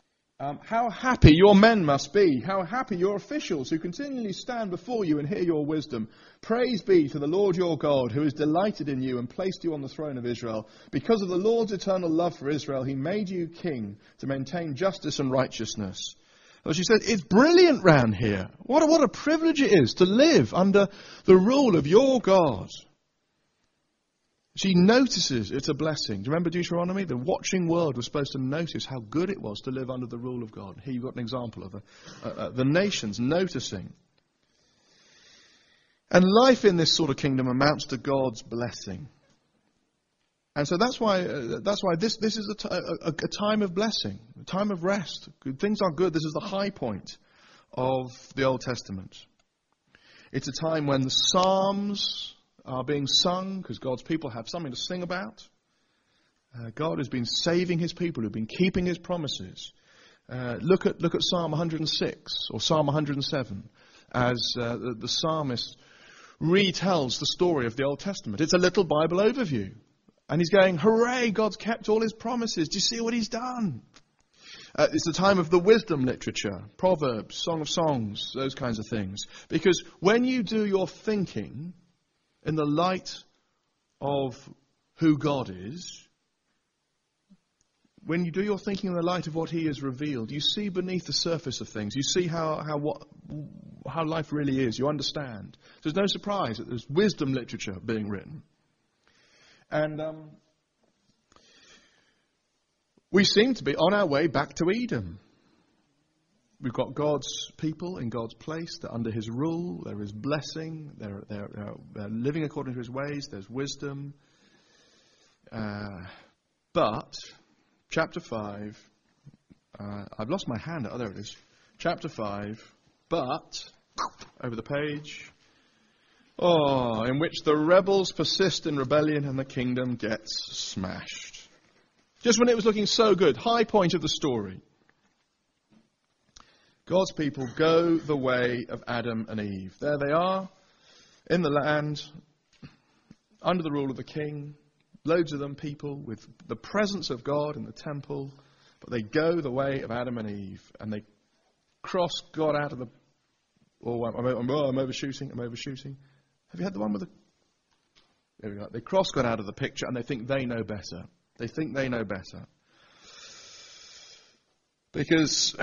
Um, how happy your men must be. How happy your officials who continually stand before you and hear your wisdom. Praise be to the Lord your God, who has delighted in you and placed you on the throne of Israel. Because of the Lord's eternal love for Israel, he made you king to maintain justice and righteousness. As she said, it's brilliant round here. What a, what a privilege it is to live under the rule of your God. She notices it's a blessing. Do you remember Deuteronomy? The watching world was supposed to notice how good it was to live under the rule of God. Here you've got an example of a, uh, uh, the nations noticing. And life in this sort of kingdom amounts to God's blessing. And so that's why uh, that's why this, this is a, t- a, a time of blessing, a time of rest. Good, things are good. This is the high point of the Old Testament. It's a time when the Psalms are being sung because God's people have something to sing about. Uh, God has been saving his people, who've been keeping his promises. Uh, look at look at Psalm one hundred six or Psalm one hundred seven as uh, the, the psalmist retells the story of the Old Testament. It's a little Bible overview. And he's going, hooray, God's kept all his promises. Do you see what he's done? Uh, it's the time of the wisdom literature, Proverbs, Song of Songs, those kinds of things. Because when you do your thinking in the light of who God is, when you do your thinking in the light of what he has revealed, you see beneath the surface of things. You see how how what how life really is. You understand. There's no surprise that there's wisdom literature being written. And um, we seem to be on our way back to Eden. We've got God's people in God's place. They're under his rule. There is blessing. They're, they're, they're living according to his ways. There's wisdom. Uh, but, chapter five, uh, I've lost my hand. Oh, there it is. Chapter five, but, over the page, oh, in which the rebels persist in rebellion and the kingdom gets smashed. Just when it was looking so good, high point of the story. God's people go the way of Adam and Eve. There they are, in the land, under the rule of the king. Loads of them, people with the presence of God in the temple. But they go the way of Adam and Eve. And they cross God out of the... Oh, I'm, I'm, oh, I'm overshooting, I'm overshooting. Have you had the one with the... There we go. They cross God out of the picture and they think they know better. They think they know better. Because...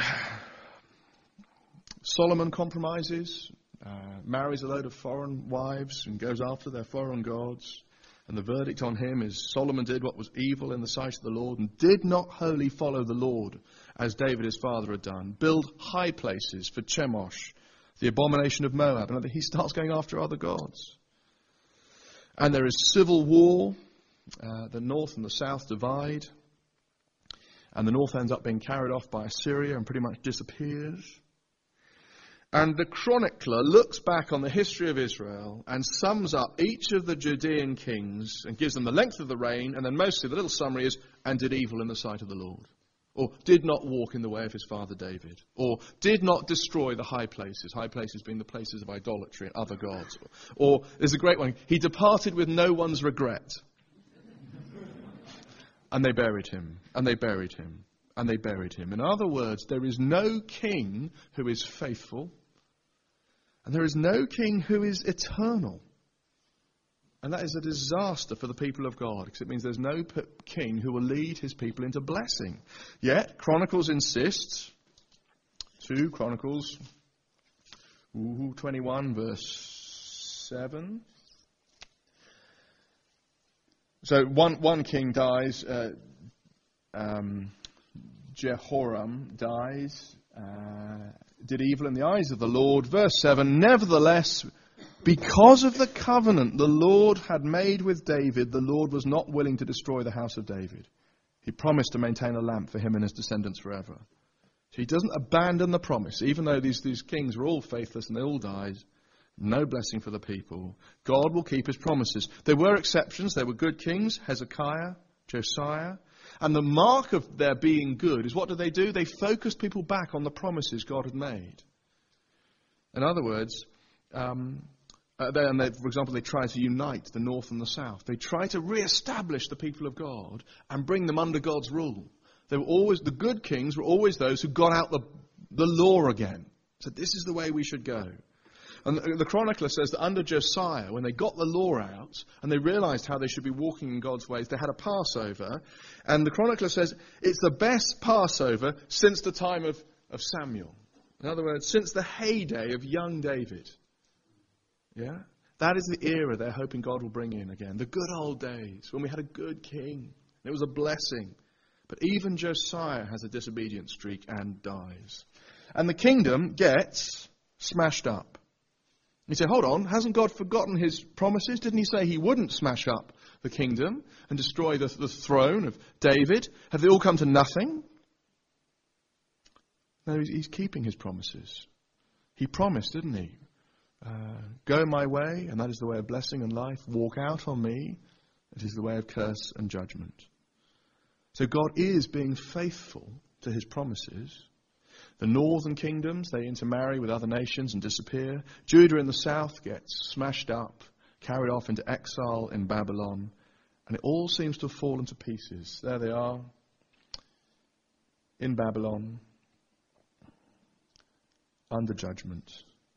Solomon compromises, uh, marries a load of foreign wives and goes after their foreign gods. And the verdict on him is Solomon did what was evil in the sight of the Lord and did not wholly follow the Lord as David his father had done. Build high places for Chemosh, the abomination of Moab. And he starts going after other gods. And there is civil war. Uh, the north and the south divide. And the north ends up being carried off by Assyria and pretty much disappears. And the chronicler looks back on the history of Israel and sums up each of the Judean kings and gives them the length of the reign, and then mostly the little summary is, and did evil in the sight of the Lord. Or did not walk in the way of his father David. Or did not destroy the high places, high places being the places of idolatry and other gods. Or, there's a great one, he departed with no one's regret. And they buried him, and they buried him, and they buried him. In other words, there is no king who is faithful. And there is no king who is eternal. And that is a disaster for the people of God, because it means there's no p- king who will lead his people into blessing. Yet, Chronicles insists, two Chronicles, ooh, twenty-one, verse seven. So one, one king dies, uh, um, Jehoram dies, uh, did evil in the eyes of the Lord. Verse seven, nevertheless, because of the covenant the Lord had made with David, the Lord was not willing to destroy the house of David. He promised to maintain a lamp for him and his descendants forever. So he doesn't abandon the promise, even though these, these kings were all faithless and they all died. No blessing for the people. God will keep his promises. There were exceptions. There were good kings, Hezekiah, Josiah. And the mark of their being good is, what do they do? They focused people back on the promises God had made. In other words, um, uh, they, and they, for example, they try to unite the north and the south. They try to re-establish the people of God and bring them under God's rule. They were always, the good kings were always those who got out the, the law again. Said, this is the way we should go. And the, the chronicler says that under Josiah, when they got the law out and they realized how they should be walking in God's ways, they had a Passover. And the chronicler says it's the best Passover since the time of, of Samuel. In other words, since the heyday of young David. Yeah? That is the era they're hoping God will bring in again. The good old days when we had a good king. It was a blessing. But even Josiah has a disobedient streak and dies. And the kingdom gets smashed up. You say, hold on, hasn't God forgotten his promises? Didn't he say he wouldn't smash up the kingdom and destroy the, the throne of David? Have they all come to nothing? No, he's, he's keeping his promises. He promised, didn't he? Uh, go my way, and that is the way of blessing and life. Walk out on me, it is the way of curse and judgment. So God is being faithful to his promises. The northern kingdoms, they intermarry with other nations and disappear. Judah in the south gets smashed up, carried off into exile in Babylon, and it all seems to have fallen to pieces. There they are, in Babylon, under judgment.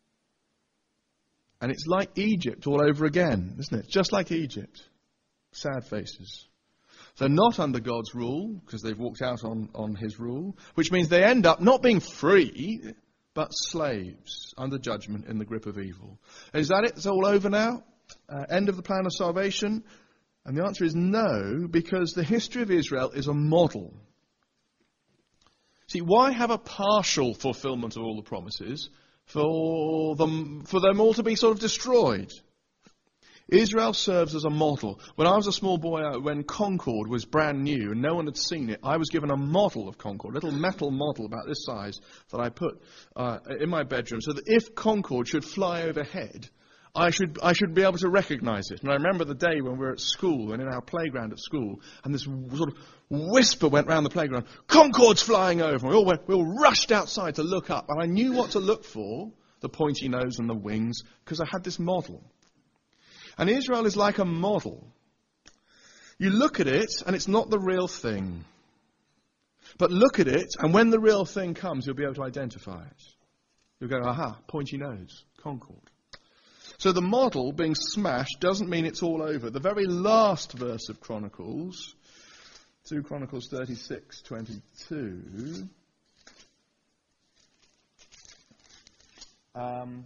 And it's like Egypt all over again, isn't it? Just like Egypt. Sad faces. They're not under God's rule, because they've walked out on, on his rule, which means they end up not being free, but slaves, under judgment in the grip of evil. Is that it? It's all over now? Uh, end of the plan of salvation? And the answer is no, because the history of Israel is a model. See, why have a partial fulfillment of all the promises for them, for them all to be sort of destroyed? Israel serves as a model. When I was a small boy, uh, when Concorde was brand new and no one had seen it, I was given a model of Concorde, a little metal model about this size that I put uh, in my bedroom, so that if Concorde should fly overhead, I should I should be able to recognize it. And I remember the day when we were at school and in our playground at school, and this sort of whisper went round the playground, Concorde's flying over. We all went, we all rushed outside to look up, and I knew what to look for, the pointy nose and the wings, because I had this model. And Israel is like a model. You look at it, and it's not the real thing. But look at it, and when the real thing comes, you'll be able to identify it. You'll go, aha, pointy nose, Concorde. So the model being smashed doesn't mean it's all over. The very last verse of Chronicles, two Chronicles thirty-six twenty-two, um,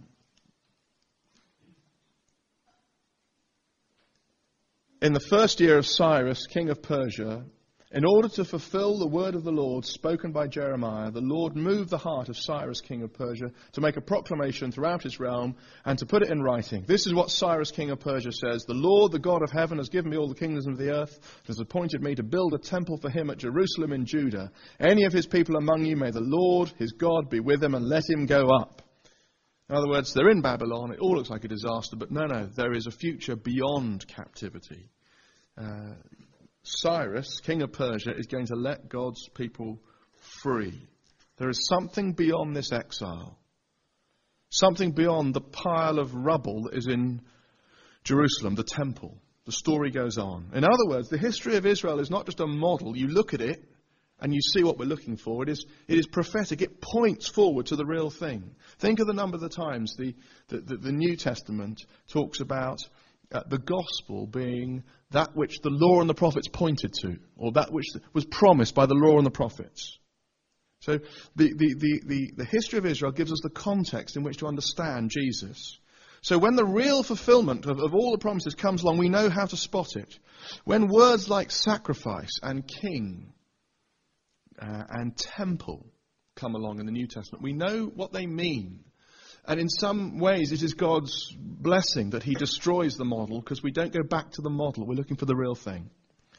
in the first year of Cyrus, king of Persia, in order to fulfill the word of the Lord spoken by Jeremiah, the Lord moved the heart of Cyrus, king of Persia, to make a proclamation throughout his realm and to put it in writing. This is what Cyrus, king of Persia, says. The Lord, the God of heaven, has given me all the kingdoms of the earth, and has appointed me to build a temple for him at Jerusalem in Judah. Any of his people among you, may the Lord, his God, be with him, and let him go up. In other words, they're in Babylon. It all looks like a disaster, but no, no, there is a future beyond captivity. Uh, Cyrus, king of Persia, is going to let God's people free. There is something beyond this exile. Something beyond the pile of rubble that is in Jerusalem, the temple. The story goes on. In other words, the history of Israel is not just a model. You look at it and you see what we're looking for. It is, it is prophetic. It points forward to the real thing. Think of the number of the times the, the, the, the New Testament talks about Uh, the gospel being that which the law and the prophets pointed to, or that which was promised by the law and the prophets. So the, the, the, the, the history of Israel gives us the context in which to understand Jesus. So when the real fulfillment of, of all the promises comes along, we know how to spot it. When words like sacrifice and king uh, and temple come along in the New Testament, we know what they mean. And in some ways, it is God's blessing that he destroys the model, because we don't go back to the model. We're looking for the real thing.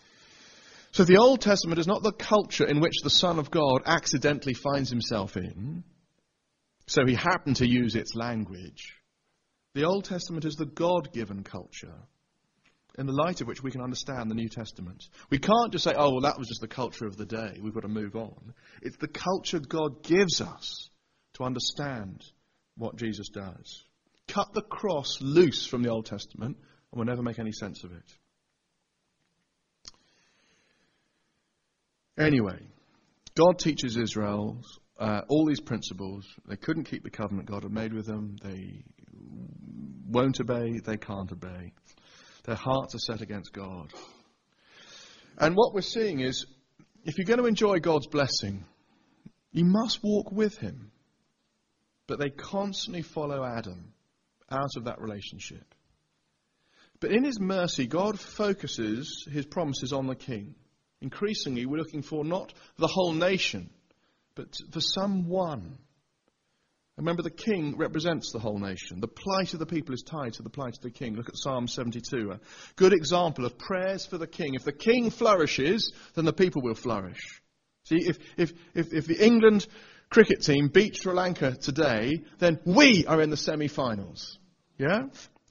So the Old Testament is not the culture in which the Son of God accidentally finds himself in, so he happened to use its language. The Old Testament is the God-given culture, in the light of which we can understand the New Testament. We can't just say, oh, well, that was just the culture of the day. We've got to move on. It's the culture God gives us to understand what Jesus does. Cut the cross loose from the Old Testament and we'll never make any sense of it. Anyway, God teaches Israel uh, all these principles. They couldn't keep the covenant God had made with them. They won't obey. They can't obey. Their hearts are set against God. And what we're seeing is, if you're going to enjoy God's blessing, you must walk with him. But they constantly follow Adam out of that relationship. But in his mercy, God focuses his promises on the king. Increasingly, we're looking for not the whole nation, but for someone. Remember, the king represents the whole nation. The plight of the people is tied to the plight of the king. Look at Psalm seventy-two, a good example of prayers for the king. If the king flourishes, then the people will flourish. See, if, if, if, if the England cricket team beat Sri Lanka today, then we are in the semi-finals. Yeah?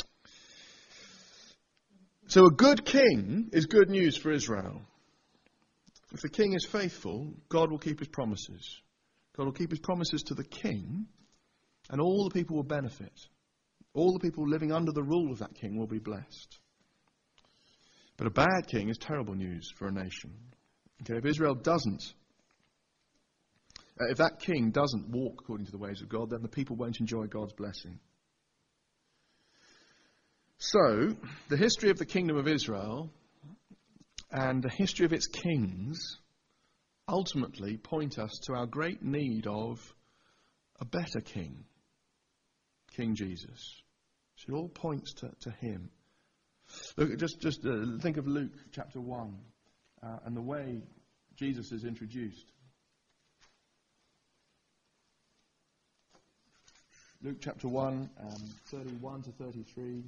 So a good king is good news for Israel. If the king is faithful, God will keep his promises. God will keep his promises to the king, and all the people will benefit. All the people living under the rule of that king will be blessed. But a bad king is terrible news for a nation. Okay, if Israel doesn't, uh, if that king doesn't walk according to the ways of God, then the people won't enjoy God's blessing. So, the history of the kingdom of Israel and the history of its kings ultimately point us to our great need of a better king, King Jesus. So it all points to, to him. Look, just just uh, think of Luke chapter one uh, and the way Jesus is introduced. Luke chapter one, um, thirty-one to thirty-three.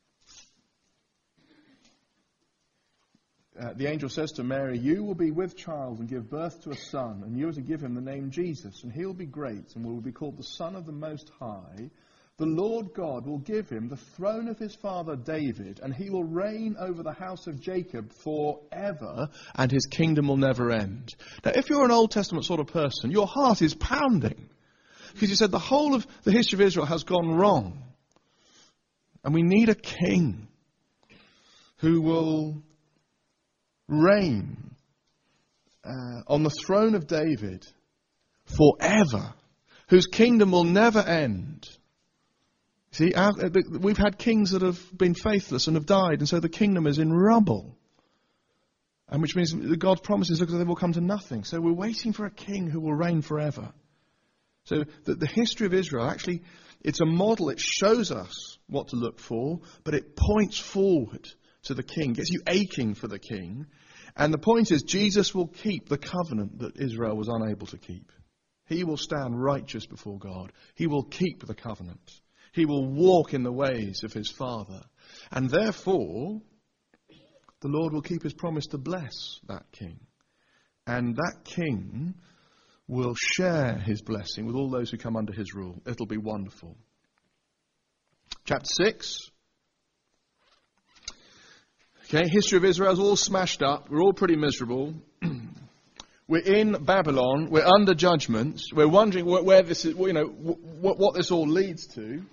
Uh, the angel says to Mary, "You will be with child and give birth to a son, and you are to give him the name Jesus, and he will be great and will be called the Son of the Most High. The Lord God will give him the throne of his father David, and he will reign over the house of Jacob forever, and his kingdom will never end." Now, if you're an Old Testament sort of person, your heart is pounding, because you said the whole of the history of Israel has gone wrong, and we need a king who will reign uh, on the throne of David forever, whose kingdom will never end. See, our, we've had kings that have been faithless and have died, and so the kingdom is in rubble. And which means that God's promises look as though they will come to nothing. So we're waiting for a king who will reign forever. So the, the history of Israel, actually, it's a model. It shows us what to look for, but it points forward to the king, gets you aching for the king. And the point is, Jesus will keep the covenant that Israel was unable to keep. He will stand righteous before God. He will keep the covenant. He will walk in the ways of his Father. And therefore, the Lord will keep his promise to bless that king. And that king will share his blessing with all those who come under his rule. It'll be wonderful. Chapter six. Okay, history of Israel is all smashed up. We're all pretty miserable. We're in Babylon. We're under judgment. We're wondering where, where this is, you know, what, what this all leads to.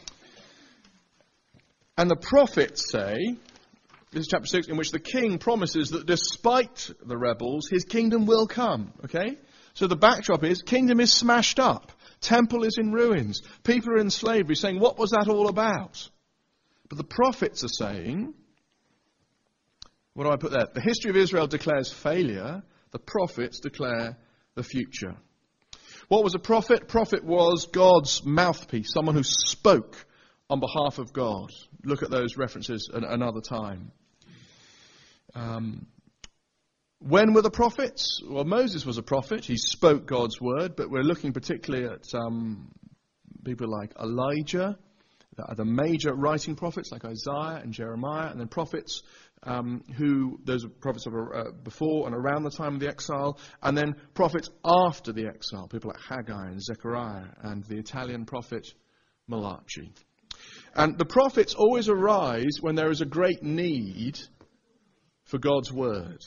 And the prophets say, this is chapter six, in which the king promises that despite the rebels, his kingdom will come. Okay? So the backdrop is, kingdom is smashed up. Temple is in ruins. People are in slavery, saying, what was that all about? But the prophets are saying, what do I put there? The history of Israel declares failure. The prophets declare the future. What was a prophet? Prophet was God's mouthpiece, someone who spoke on behalf of God. Look at those references at another time. Um, when were the prophets? Well, Moses was a prophet. He spoke God's word, but we're looking particularly at um, people like Elijah, the, the major writing prophets like Isaiah and Jeremiah, and then prophets Um, who, those are prophets of, uh, before and around the time of the exile, and then prophets after the exile, people like Haggai and Zechariah and the Italian prophet Malachi. And the prophets always arise when there is a great need for God's word.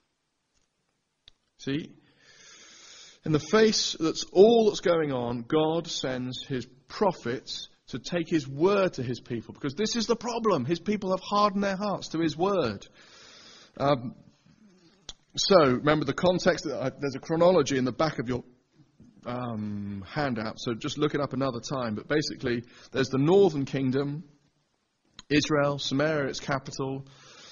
See? In the face that's all that's going on, God sends his prophets to take his word to his people, because this is the problem. His people have hardened their hearts to his word. Um, So, remember the context, there's a chronology in the back of your um, handout, so just look it up another time. But basically, there's the northern kingdom, Israel, Samaria, its capital.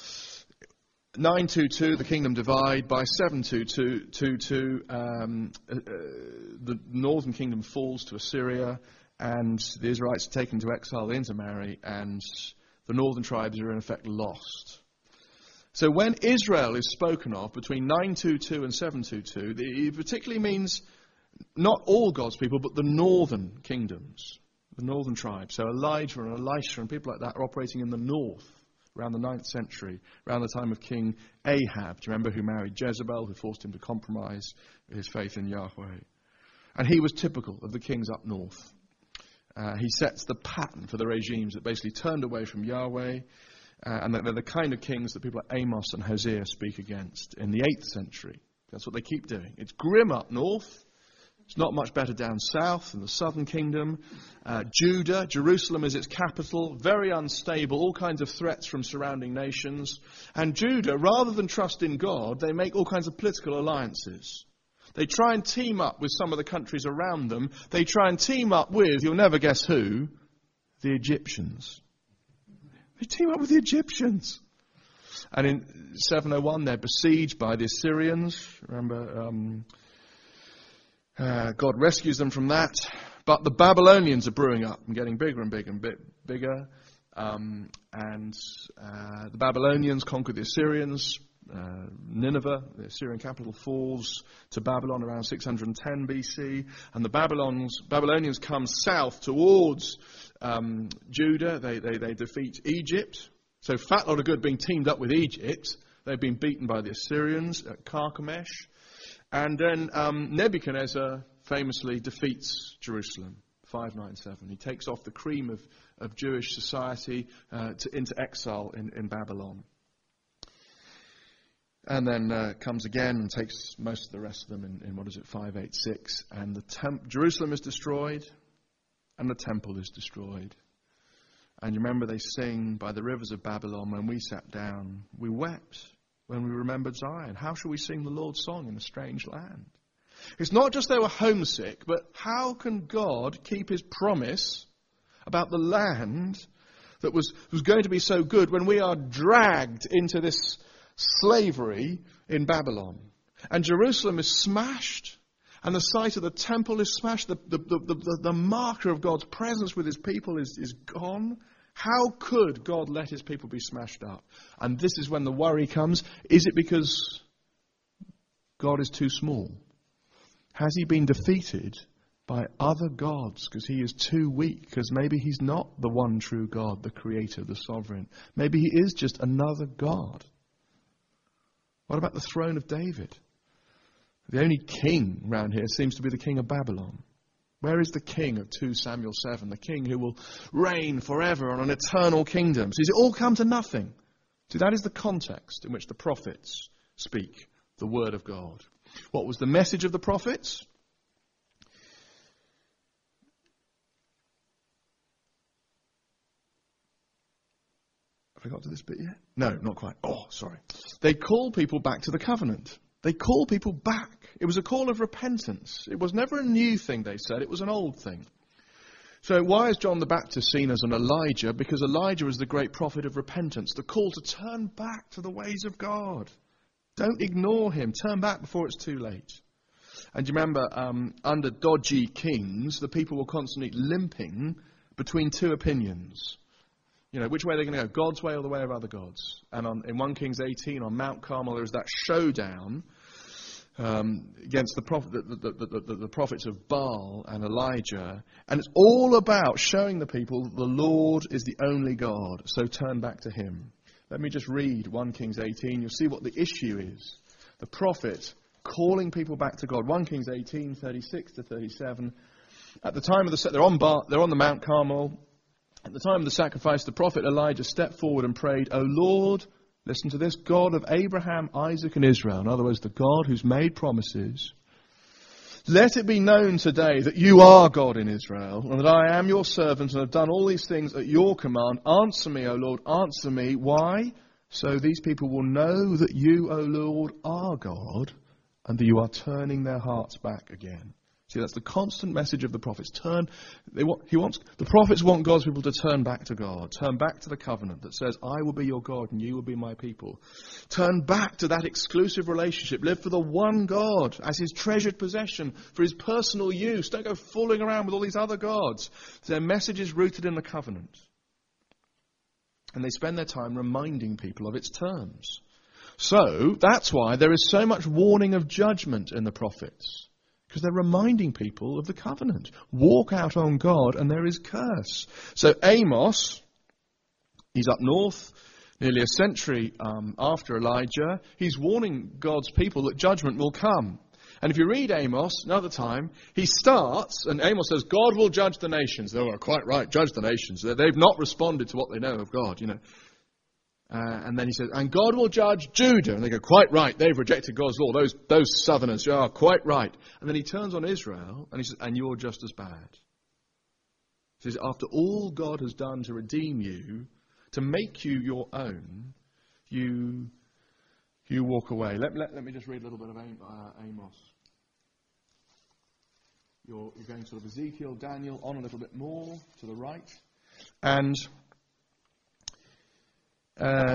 nine twenty-two, the kingdom divide. By seven twenty-two, um, uh, the northern kingdom falls to Assyria, and the Israelites are taken into exile, they intermarry, and the northern tribes are in effect lost. So when Israel is spoken of between nine twenty-two and seven twenty-two, it particularly means not all God's people, but the northern kingdoms, the northern tribes. So Elijah and Elisha and people like that are operating in the north around the ninth century, around the time of King Ahab. Do you remember, who married Jezebel, who forced him to compromise his faith in Yahweh? And he was typical of the kings up north. Uh, he sets the pattern for the regimes that basically turned away from Yahweh. Uh, and they're the kind of kings that people like Amos and Hosea speak against in the eighth century. That's what they keep doing. It's grim up north. It's not much better down south in the southern kingdom. Uh, Judah, Jerusalem is its capital, very unstable, all kinds of threats from surrounding nations. And Judah, rather than trust in God, they make all kinds of political alliances. They try and team up with some of the countries around them. They try and team up with, you'll never guess who, the Egyptians. They team up with the Egyptians. And in seven oh one, they're besieged by the Assyrians. Remember, um, uh, God rescues them from that. But the Babylonians are brewing up and getting bigger and bigger and bit bigger. Um, and uh, the Babylonians conquer the Assyrians. Uh, Nineveh, the Assyrian capital, falls to Babylon around six hundred ten B C. And the Babylons, Babylonians come south towards um, Judah. They, they, they defeat Egypt. So fat lot of good being teamed up with Egypt. They've been beaten by the Assyrians at Carchemish. And then um, Nebuchadnezzar famously defeats Jerusalem, five ninety-seven. He takes off the cream of, of Jewish society uh, to, into exile in, in Babylon. And then uh, comes again and takes most of the rest of them in, in what is it, five eighty-six. And the temp- Jerusalem is destroyed, and the temple is destroyed. And you remember they sing, by the rivers of Babylon, when we sat down, we wept when we remembered Zion. How shall we sing the Lord's song in a strange land? It's not just they were homesick, but how can God keep his promise about the land that was, was going to be so good when we are dragged into this slavery in Babylon? And Jerusalem is smashed, and the site of the temple is smashed. The, the, the, the, the marker of God's presence with his people is, is gone. How could God let his people be smashed up? And this is when the worry comes. Is it because God is too small? Has he been defeated by other gods because he is too weak? Because maybe he's not the one true God, the creator, the sovereign. Maybe he is just another God. What about the throne of David? The only king around here seems to be the king of Babylon. Where is the king of two Samuel seven? The king who will reign forever on an eternal kingdom. So does it all come to nothing? See, that is the context in which the prophets speak the word of God. What was the message of the prophets? Have I got to this bit yet? No, not quite. Oh, sorry. They call people back to the covenant. They call people back. It was a call of repentance. It was never a new thing, they said. It was an old thing. So why is John the Baptist seen as an Elijah? Because Elijah was the great prophet of repentance. The call to turn back to the ways of God. Don't ignore him. Turn back before it's too late. And you remember, um, under dodgy kings, the people were constantly limping between two opinions. You know, which way they're going to go, God's way or the way of other gods. And on, in First Kings eighteen, on Mount Carmel, there was that showdown um, against the, prophet, the, the, the, the, the prophets of Baal and Elijah. And it's all about showing the people that the Lord is the only God, so turn back to him. Let me just read First Kings eighteen. You'll see what the issue is. The prophet calling people back to God. First Kings eighteen, thirty-six to thirty-seven. At the time of the... They're on, Bar, they're on the Mount Carmel. At the time of the sacrifice, the prophet Elijah stepped forward and prayed, O Lord, listen to this, God of Abraham, Isaac and Israel, in other words, the God who's made promises, let it be known today that you are God in Israel, and that I am your servant and have done all these things at your command. Answer me, O Lord, answer me. Why? So these people will know that you, O Lord, are God, and that you are turning their hearts back again. See, that's the constant message of the prophets. Turn. They want, he wants the prophets want God's people to turn back to God, turn back to the covenant that says, "I will be your God and you will be my people." Turn back to that exclusive relationship. Live for the one God as his treasured possession for his personal use. Don't go fooling around with all these other gods. Their message is rooted in the covenant, and they spend their time reminding people of its terms. So that's why there is so much warning of judgment in the prophets. Because they're reminding people of the covenant. Walk out on God and there is curse. So Amos, he's up north, nearly a century um, after Elijah. He's warning God's people that judgment will come. And if you read Amos, another time, he starts, and Amos says, God will judge the nations. They are quite right, judge the nations. They've not responded to what they know of God, you know. Uh, and then he says, and God will judge Judah. And they go, quite right, they've rejected God's law. Those those southerners are quite right. And then he turns on Israel and he says, and you're just as bad. He says, after all God has done to redeem you, to make you your own, you you walk away. Let, let, let me just read a little bit of Amos. You're, you're going sort of Ezekiel, Daniel, on a little bit more to the right. And Uh,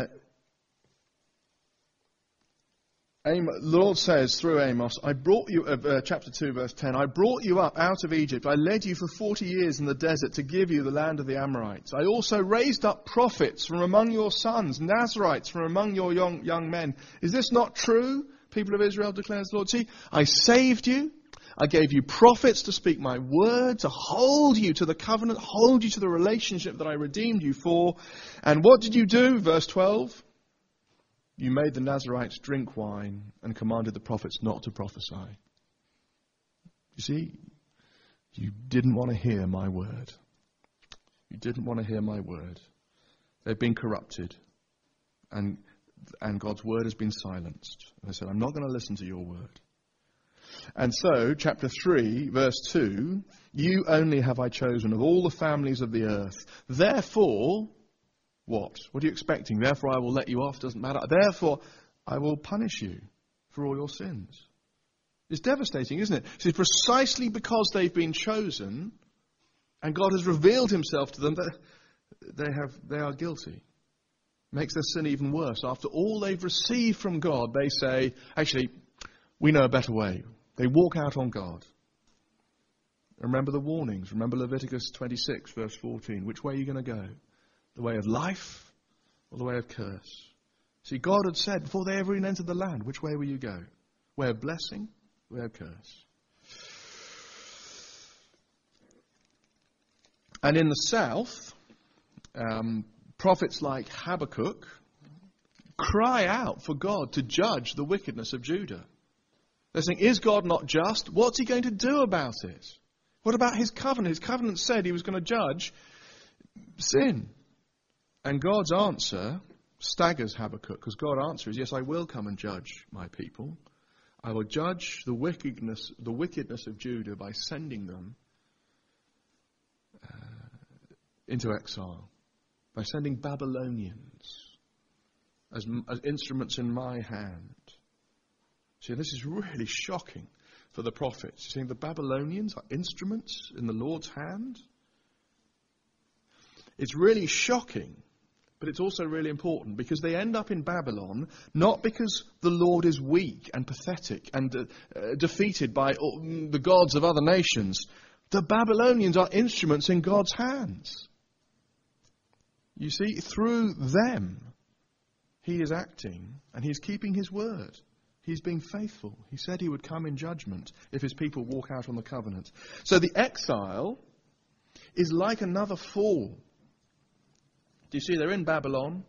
Amos, the Lord says through Amos, I brought you, uh, uh, chapter two, verse ten, I brought you up out of Egypt. I led you for forty years in the desert to give you the land of the Amorites. I also raised up prophets from among your sons, Nazarites from among your young, young men. Is this not true, people of Israel, declares the Lord? See, I saved you. I gave you prophets to speak my word, to hold you to the covenant, hold you to the relationship that I redeemed you for. And what did you do? Verse twelve. You made the Nazarites drink wine and commanded the prophets not to prophesy. You see, you didn't want to hear my word. You didn't want to hear my word. They've been corrupted. And, and God's word has been silenced. And they said, I'm not going to listen to your word. And so, chapter three, verse two, you only have I chosen of all the families of the earth. Therefore, what? What are you expecting? Therefore, I will let you off. Doesn't matter. Therefore, I will punish you for all your sins. It's devastating, isn't it? See, precisely because they've been chosen and God has revealed himself to them, that they have, they are guilty. Makes their sin even worse. After all they've received from God, they say, actually, we know a better way. They walk out on God. Remember the warnings. Remember Leviticus twenty-six, verse fourteen. Which way are you going to go? The way of life or the way of curse? See, God had said before they ever even entered the land, which way will you go? Way of blessing, way of curse. And in the south, um, prophets like Habakkuk cry out for God to judge the wickedness of Judah. They're saying, is God not just? What's he going to do about it? What about his covenant? His covenant said he was going to judge sin. And God's answer staggers Habakkuk, because God's answer is, yes, I will come and judge my people. I will judge the wickedness, the wickedness of Judah by sending them uh, into exile, by sending Babylonians as, as instruments in my hand. See, this is really shocking for the prophets. You see, the Babylonians are instruments in the Lord's hand. It's really shocking, but it's also really important, because they end up in Babylon not because the Lord is weak and pathetic and uh, uh, defeated by all, the gods of other nations. The Babylonians are instruments in God's hands. You see, through them, he is acting and he's keeping his word. He's being faithful. He said he would come in judgment if his people walk out on the covenant. So the exile is like another fall. Do you see, they're in Babylon.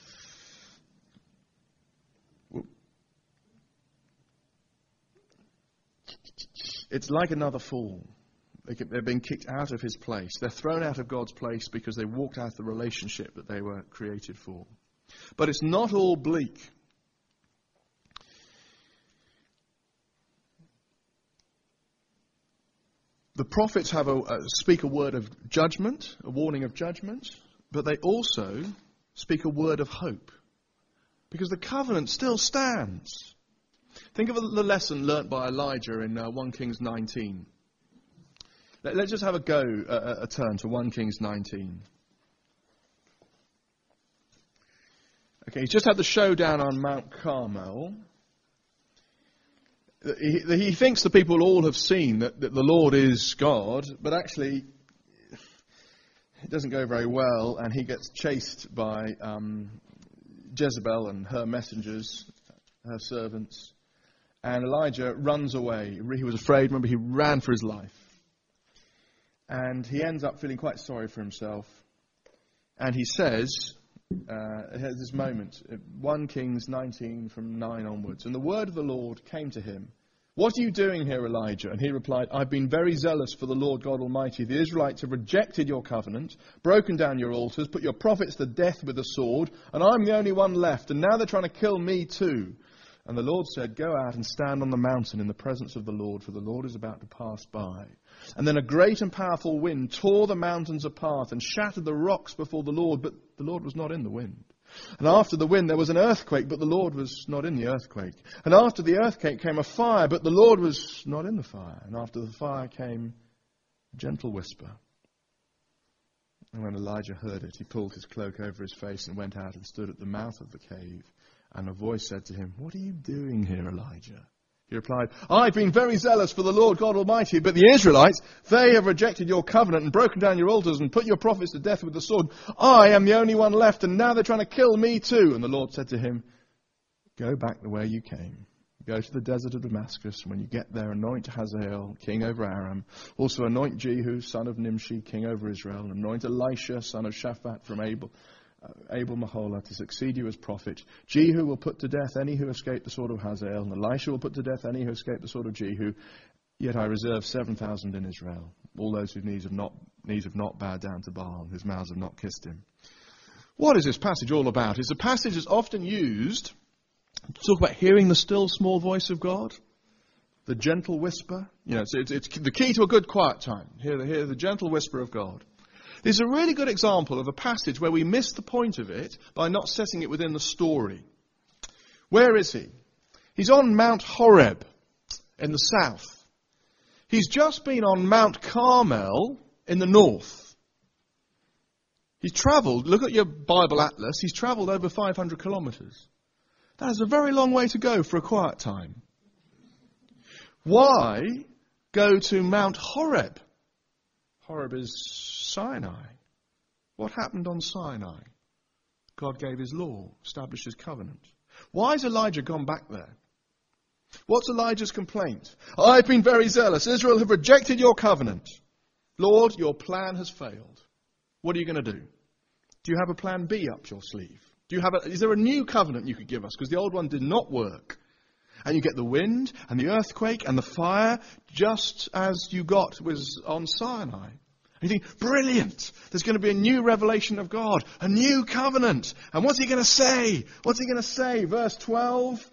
It's like another fall. They're being kicked out of his place. They're thrown out of God's place because they walked out of the relationship that they were created for. But it's not all bleak. The prophets have a, uh, speak a word of judgment, a warning of judgment, but they also speak a word of hope. because the covenant still stands. Think of the lesson learnt by Elijah in uh, First Kings nineteen. Let, let's just have a go, uh, a turn to First Kings nineteen. Okay, he's just had the showdown on Mount Carmel. He, he thinks the people all have seen that, that the Lord is God, but actually it doesn't go very well, and he gets chased by um, Jezebel and her messengers, her servants. And Elijah runs away. He was afraid. Remember, he ran for his life. And he ends up feeling quite sorry for himself. And he says, uh, at this moment, First Kings nineteen from nine onwards, and the word of the Lord came to him. What are you doing here, Elijah? And he replied, I've been very zealous for the Lord God Almighty. The Israelites have rejected your covenant, broken down your altars, put your prophets to death with a sword, and I'm the only one left, and now they're trying to kill me too. And the Lord said, go out and stand on the mountain in the presence of the Lord, for the Lord is about to pass by. And then a great and powerful wind tore the mountains apart and shattered the rocks before the Lord, but the Lord was not in the wind. And after the wind there was an earthquake, but the Lord was not in the earthquake. And after the earthquake came a fire, but the Lord was not in the fire. And after the fire came a gentle whisper. And when Elijah heard it, he pulled his cloak over his face and went out and stood at the mouth of the cave. And a voice said to him, what are you doing here, Elijah? He replied, I've been very zealous for the Lord God Almighty, but the Israelites, they have rejected your covenant and broken down your altars and put your prophets to death with the sword. I am the only one left, and now they're trying to kill me too. And the Lord said to him, go back the way you came. Go to the desert of Damascus, and when you get there, anoint Hazael, king over Aram. Also anoint Jehu, son of Nimshi, king over Israel. And anoint Elisha, son of Shaphat from Abel. Uh, Abel Maholah to succeed you as prophet. Jehu will put to death any who escape the sword of Hazael, and Elisha will put to death any who escape the sword of Jehu. Yet I reserve seven thousand in Israel, all those whose knees have not knees have not bowed down to Baal, whose mouths have not kissed him. What is this passage all about? It's a passage that's often used to talk about hearing the still small voice of God, the gentle whisper. You know, it's, it's, it's the key to a good quiet time. Hear the, hear the gentle whisper of God. This is a really good example of a passage where we miss the point of it by not setting it within the story. Where is he? He's on Mount Horeb in the south. He's just been on Mount Carmel in the north. He's travelled, look at your Bible atlas, he's travelled over five hundred kilometres. That is a very long way to go for a quiet time. Why go to Mount Horeb? Horeb is Sinai. What happened on Sinai? God gave his law, established his covenant. Why has Elijah gone back there? What's Elijah's complaint? I've been very zealous. Israel have rejected your covenant. Lord, your plan has failed. What are you going to do? Do you have a plan B up your sleeve? Do you have a, is there a new covenant you could give us? Because the old one did not work. And you get the wind and the earthquake and the fire just as you got was on Sinai. And you think, brilliant, there's going to be a new revelation of God, a new covenant. And what's he going to say? What's he going to say? Verse twelve.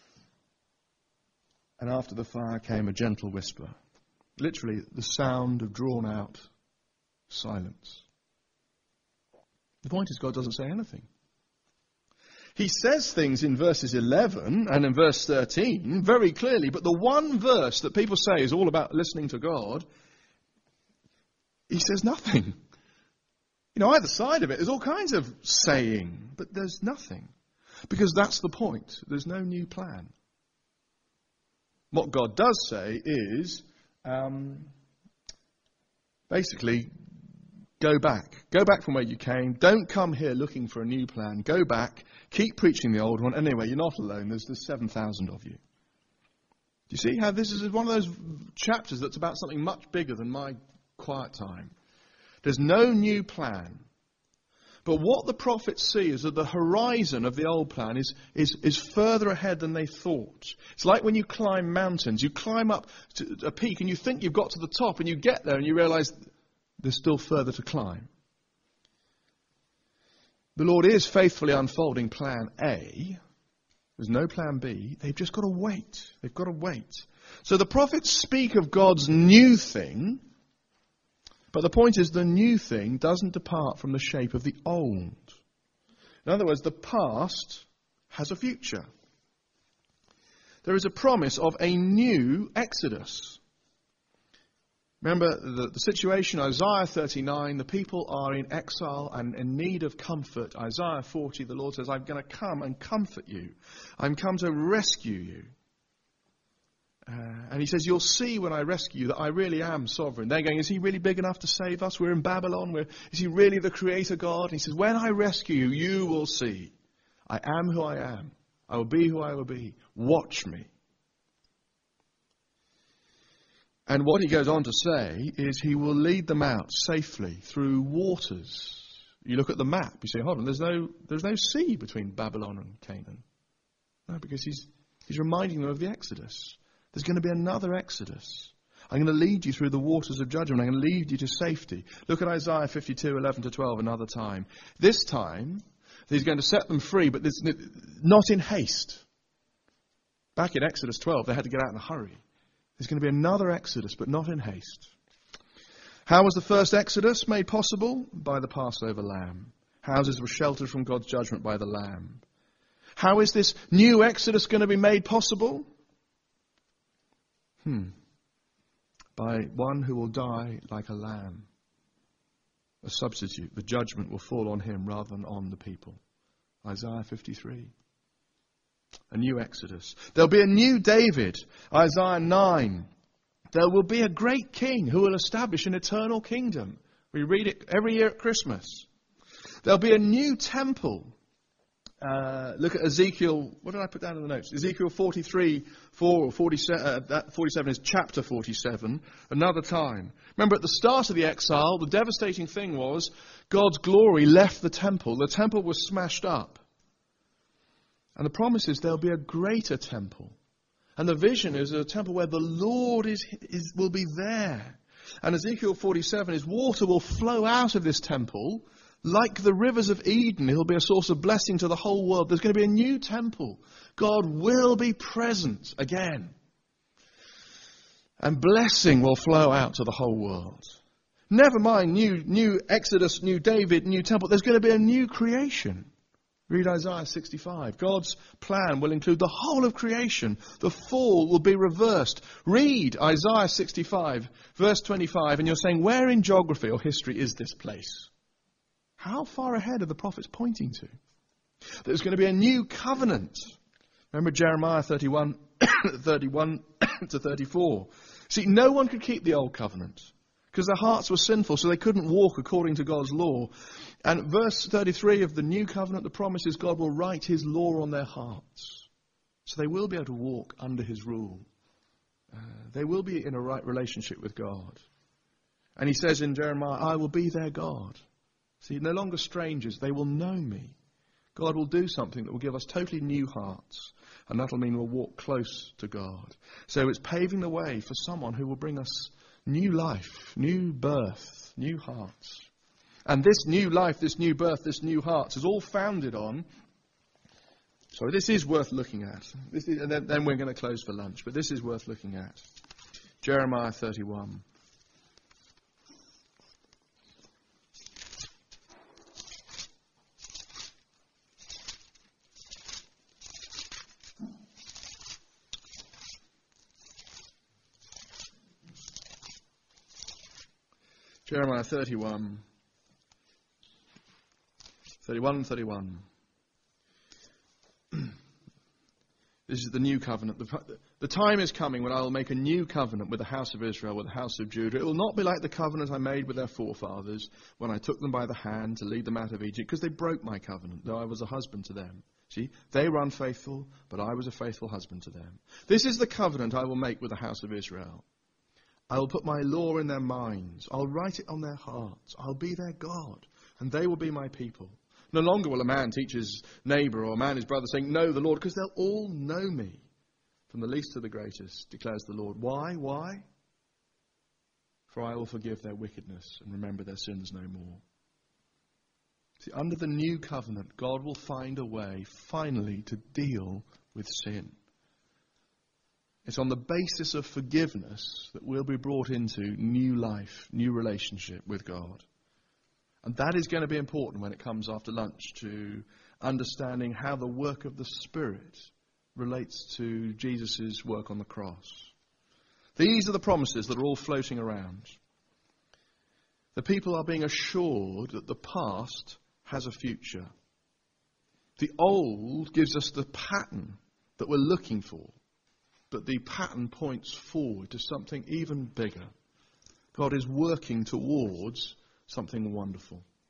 And after the fire came a gentle whisper. Literally, the sound of drawn out silence. The point is, God doesn't say anything. He says things in verses eleven and in verse thirteen very clearly, but the one verse that people say is all about listening to God, he says nothing. You know, either side of it, there's all kinds of saying, but there's nothing. Because that's the point. There's no new plan. What God does say is, um, basically, go back. Go back from where you came. Don't come here looking for a new plan. Go back. Keep preaching the old one. Anyway, you're not alone. There's, there's seven thousand of you. Do you see how this is one of those chapters that's about something much bigger than my quiet time? There's no new plan. But what the prophets see is that the horizon of the old plan is, is, is further ahead than they thought. It's like when you climb mountains. You climb up to a peak and you think you've got to the top, and you get there and you realize there's still further to climb. The Lord is faithfully unfolding plan A. There's no plan B. They've just got to wait. They've got to wait. So the prophets speak of God's new thing, but the point is the new thing doesn't depart from the shape of the old. In other words, the past has a future. There is a promise of a new Exodus. Remember the, the situation, Isaiah thirty-nine, the people are in exile and in need of comfort. Isaiah forty, the Lord says, I'm going to come and comfort you. I'm come to rescue you. Uh, and he says, you'll see when I rescue you that I really am sovereign. They're going, is he really big enough to save us? We're in Babylon. We're, is he really the creator God? And he says, when I rescue you, you will see. I am who I am. I will be who I will be. Watch me. And what he goes on to say is he will lead them out safely through waters. You look at the map, you say, hold on, there's no, there's no sea between Babylon and Canaan. No, because he's, he's reminding them of the Exodus. There's going to be another Exodus. I'm going to lead you through the waters of judgment. I'm going to lead you to safety. Look at Isaiah fifty-two, eleven to twelve another time. This time, he's going to set them free, but this, not in haste. Back in Exodus twelve, they had to get out in a hurry. There's going to be another Exodus, but not in haste. How was the first Exodus made possible? By the Passover lamb. Houses were sheltered from God's judgment by the lamb. How is this new Exodus going to be made possible? Hmm. By one who will die like a lamb. A substitute. The judgment will fall on him rather than on the people. Isaiah fifty-three. A new Exodus. There'll be a new David. Isaiah nine. There will be a great king who will establish an eternal kingdom. We read it every year at Christmas. There'll be a new temple. Uh, look at Ezekiel. What did I put down in the notes? Ezekiel forty-three, four or forty-seven. Uh, that forty-seven is chapter forty-seven. Another time. Remember, at the start of the exile, the devastating thing was God's glory left the temple. The temple was smashed up. And the promise is there'll be a greater temple. And the vision is a temple where the Lord is, is will be there. And Ezekiel forty-seven is water will flow out of this temple. Like the rivers of Eden, it will be a source of blessing to the whole world. There's going to be a new temple. God will be present again. And blessing will flow out to the whole world. Never mind new, new Exodus, new David, new temple. There's going to be a new creation. Read Isaiah sixty-five. God's plan will include the whole of creation. The fall will be reversed. Read Isaiah sixty-five, verse twenty-five, and you're saying, where in geography or history is this place? How far ahead are the prophets pointing to? There's going to be a new covenant. Remember Jeremiah thirty-one, thirty-one to thirty-four. See, no one could keep the old covenant because their hearts were sinful, so they couldn't walk according to God's law. And verse thirty-three of the new covenant, the promise is God will write his law on their hearts. So they will be able to walk under his rule. Uh, they will be in a right relationship with God. And he says in Jeremiah, I will be their God. See, no longer strangers, they will know me. God will do something that will give us totally new hearts. And that'll mean we'll walk close to God. So it's paving the way for someone who will bring us new life, new birth, new hearts. And this new life, this new birth, this new hearts is all founded on... Sorry, this is worth looking at. This is, and then, then we're going to close for lunch. But this is worth looking at. Jeremiah thirty-one. Jeremiah thirty-one. thirty-one and thirty-one. This is the new covenant. The, the time is coming when I will make a new covenant with the house of Israel, with the house of Judah. It will not be like the covenant I made with their forefathers when I took them by the hand to lead them out of Egypt, because they broke my covenant, though I was a husband to them. See, they were unfaithful, but I was a faithful husband to them. This is the covenant I will make with the house of Israel. I will put my law in their minds. I'll write it on their hearts. I'll be their God, and they will be my people. No longer will a man teach his neighbour or a man his brother, saying, know the Lord, because they'll all know me, from the least to the greatest, declares the Lord. Why? Why? For I will forgive their wickedness and remember their sins no more. See, under the new covenant, God will find a way, finally, to deal with sin. It's on the basis of forgiveness that we'll be brought into new life, new relationship with God. And that is going to be important when it comes after lunch, to understanding how the work of the Spirit relates to Jesus' work on the cross. These are the promises that are all floating around. The people are being assured that the past has a future. The old gives us the pattern that we're looking for, but the pattern points forward to something even bigger. God is working towards something wonderful.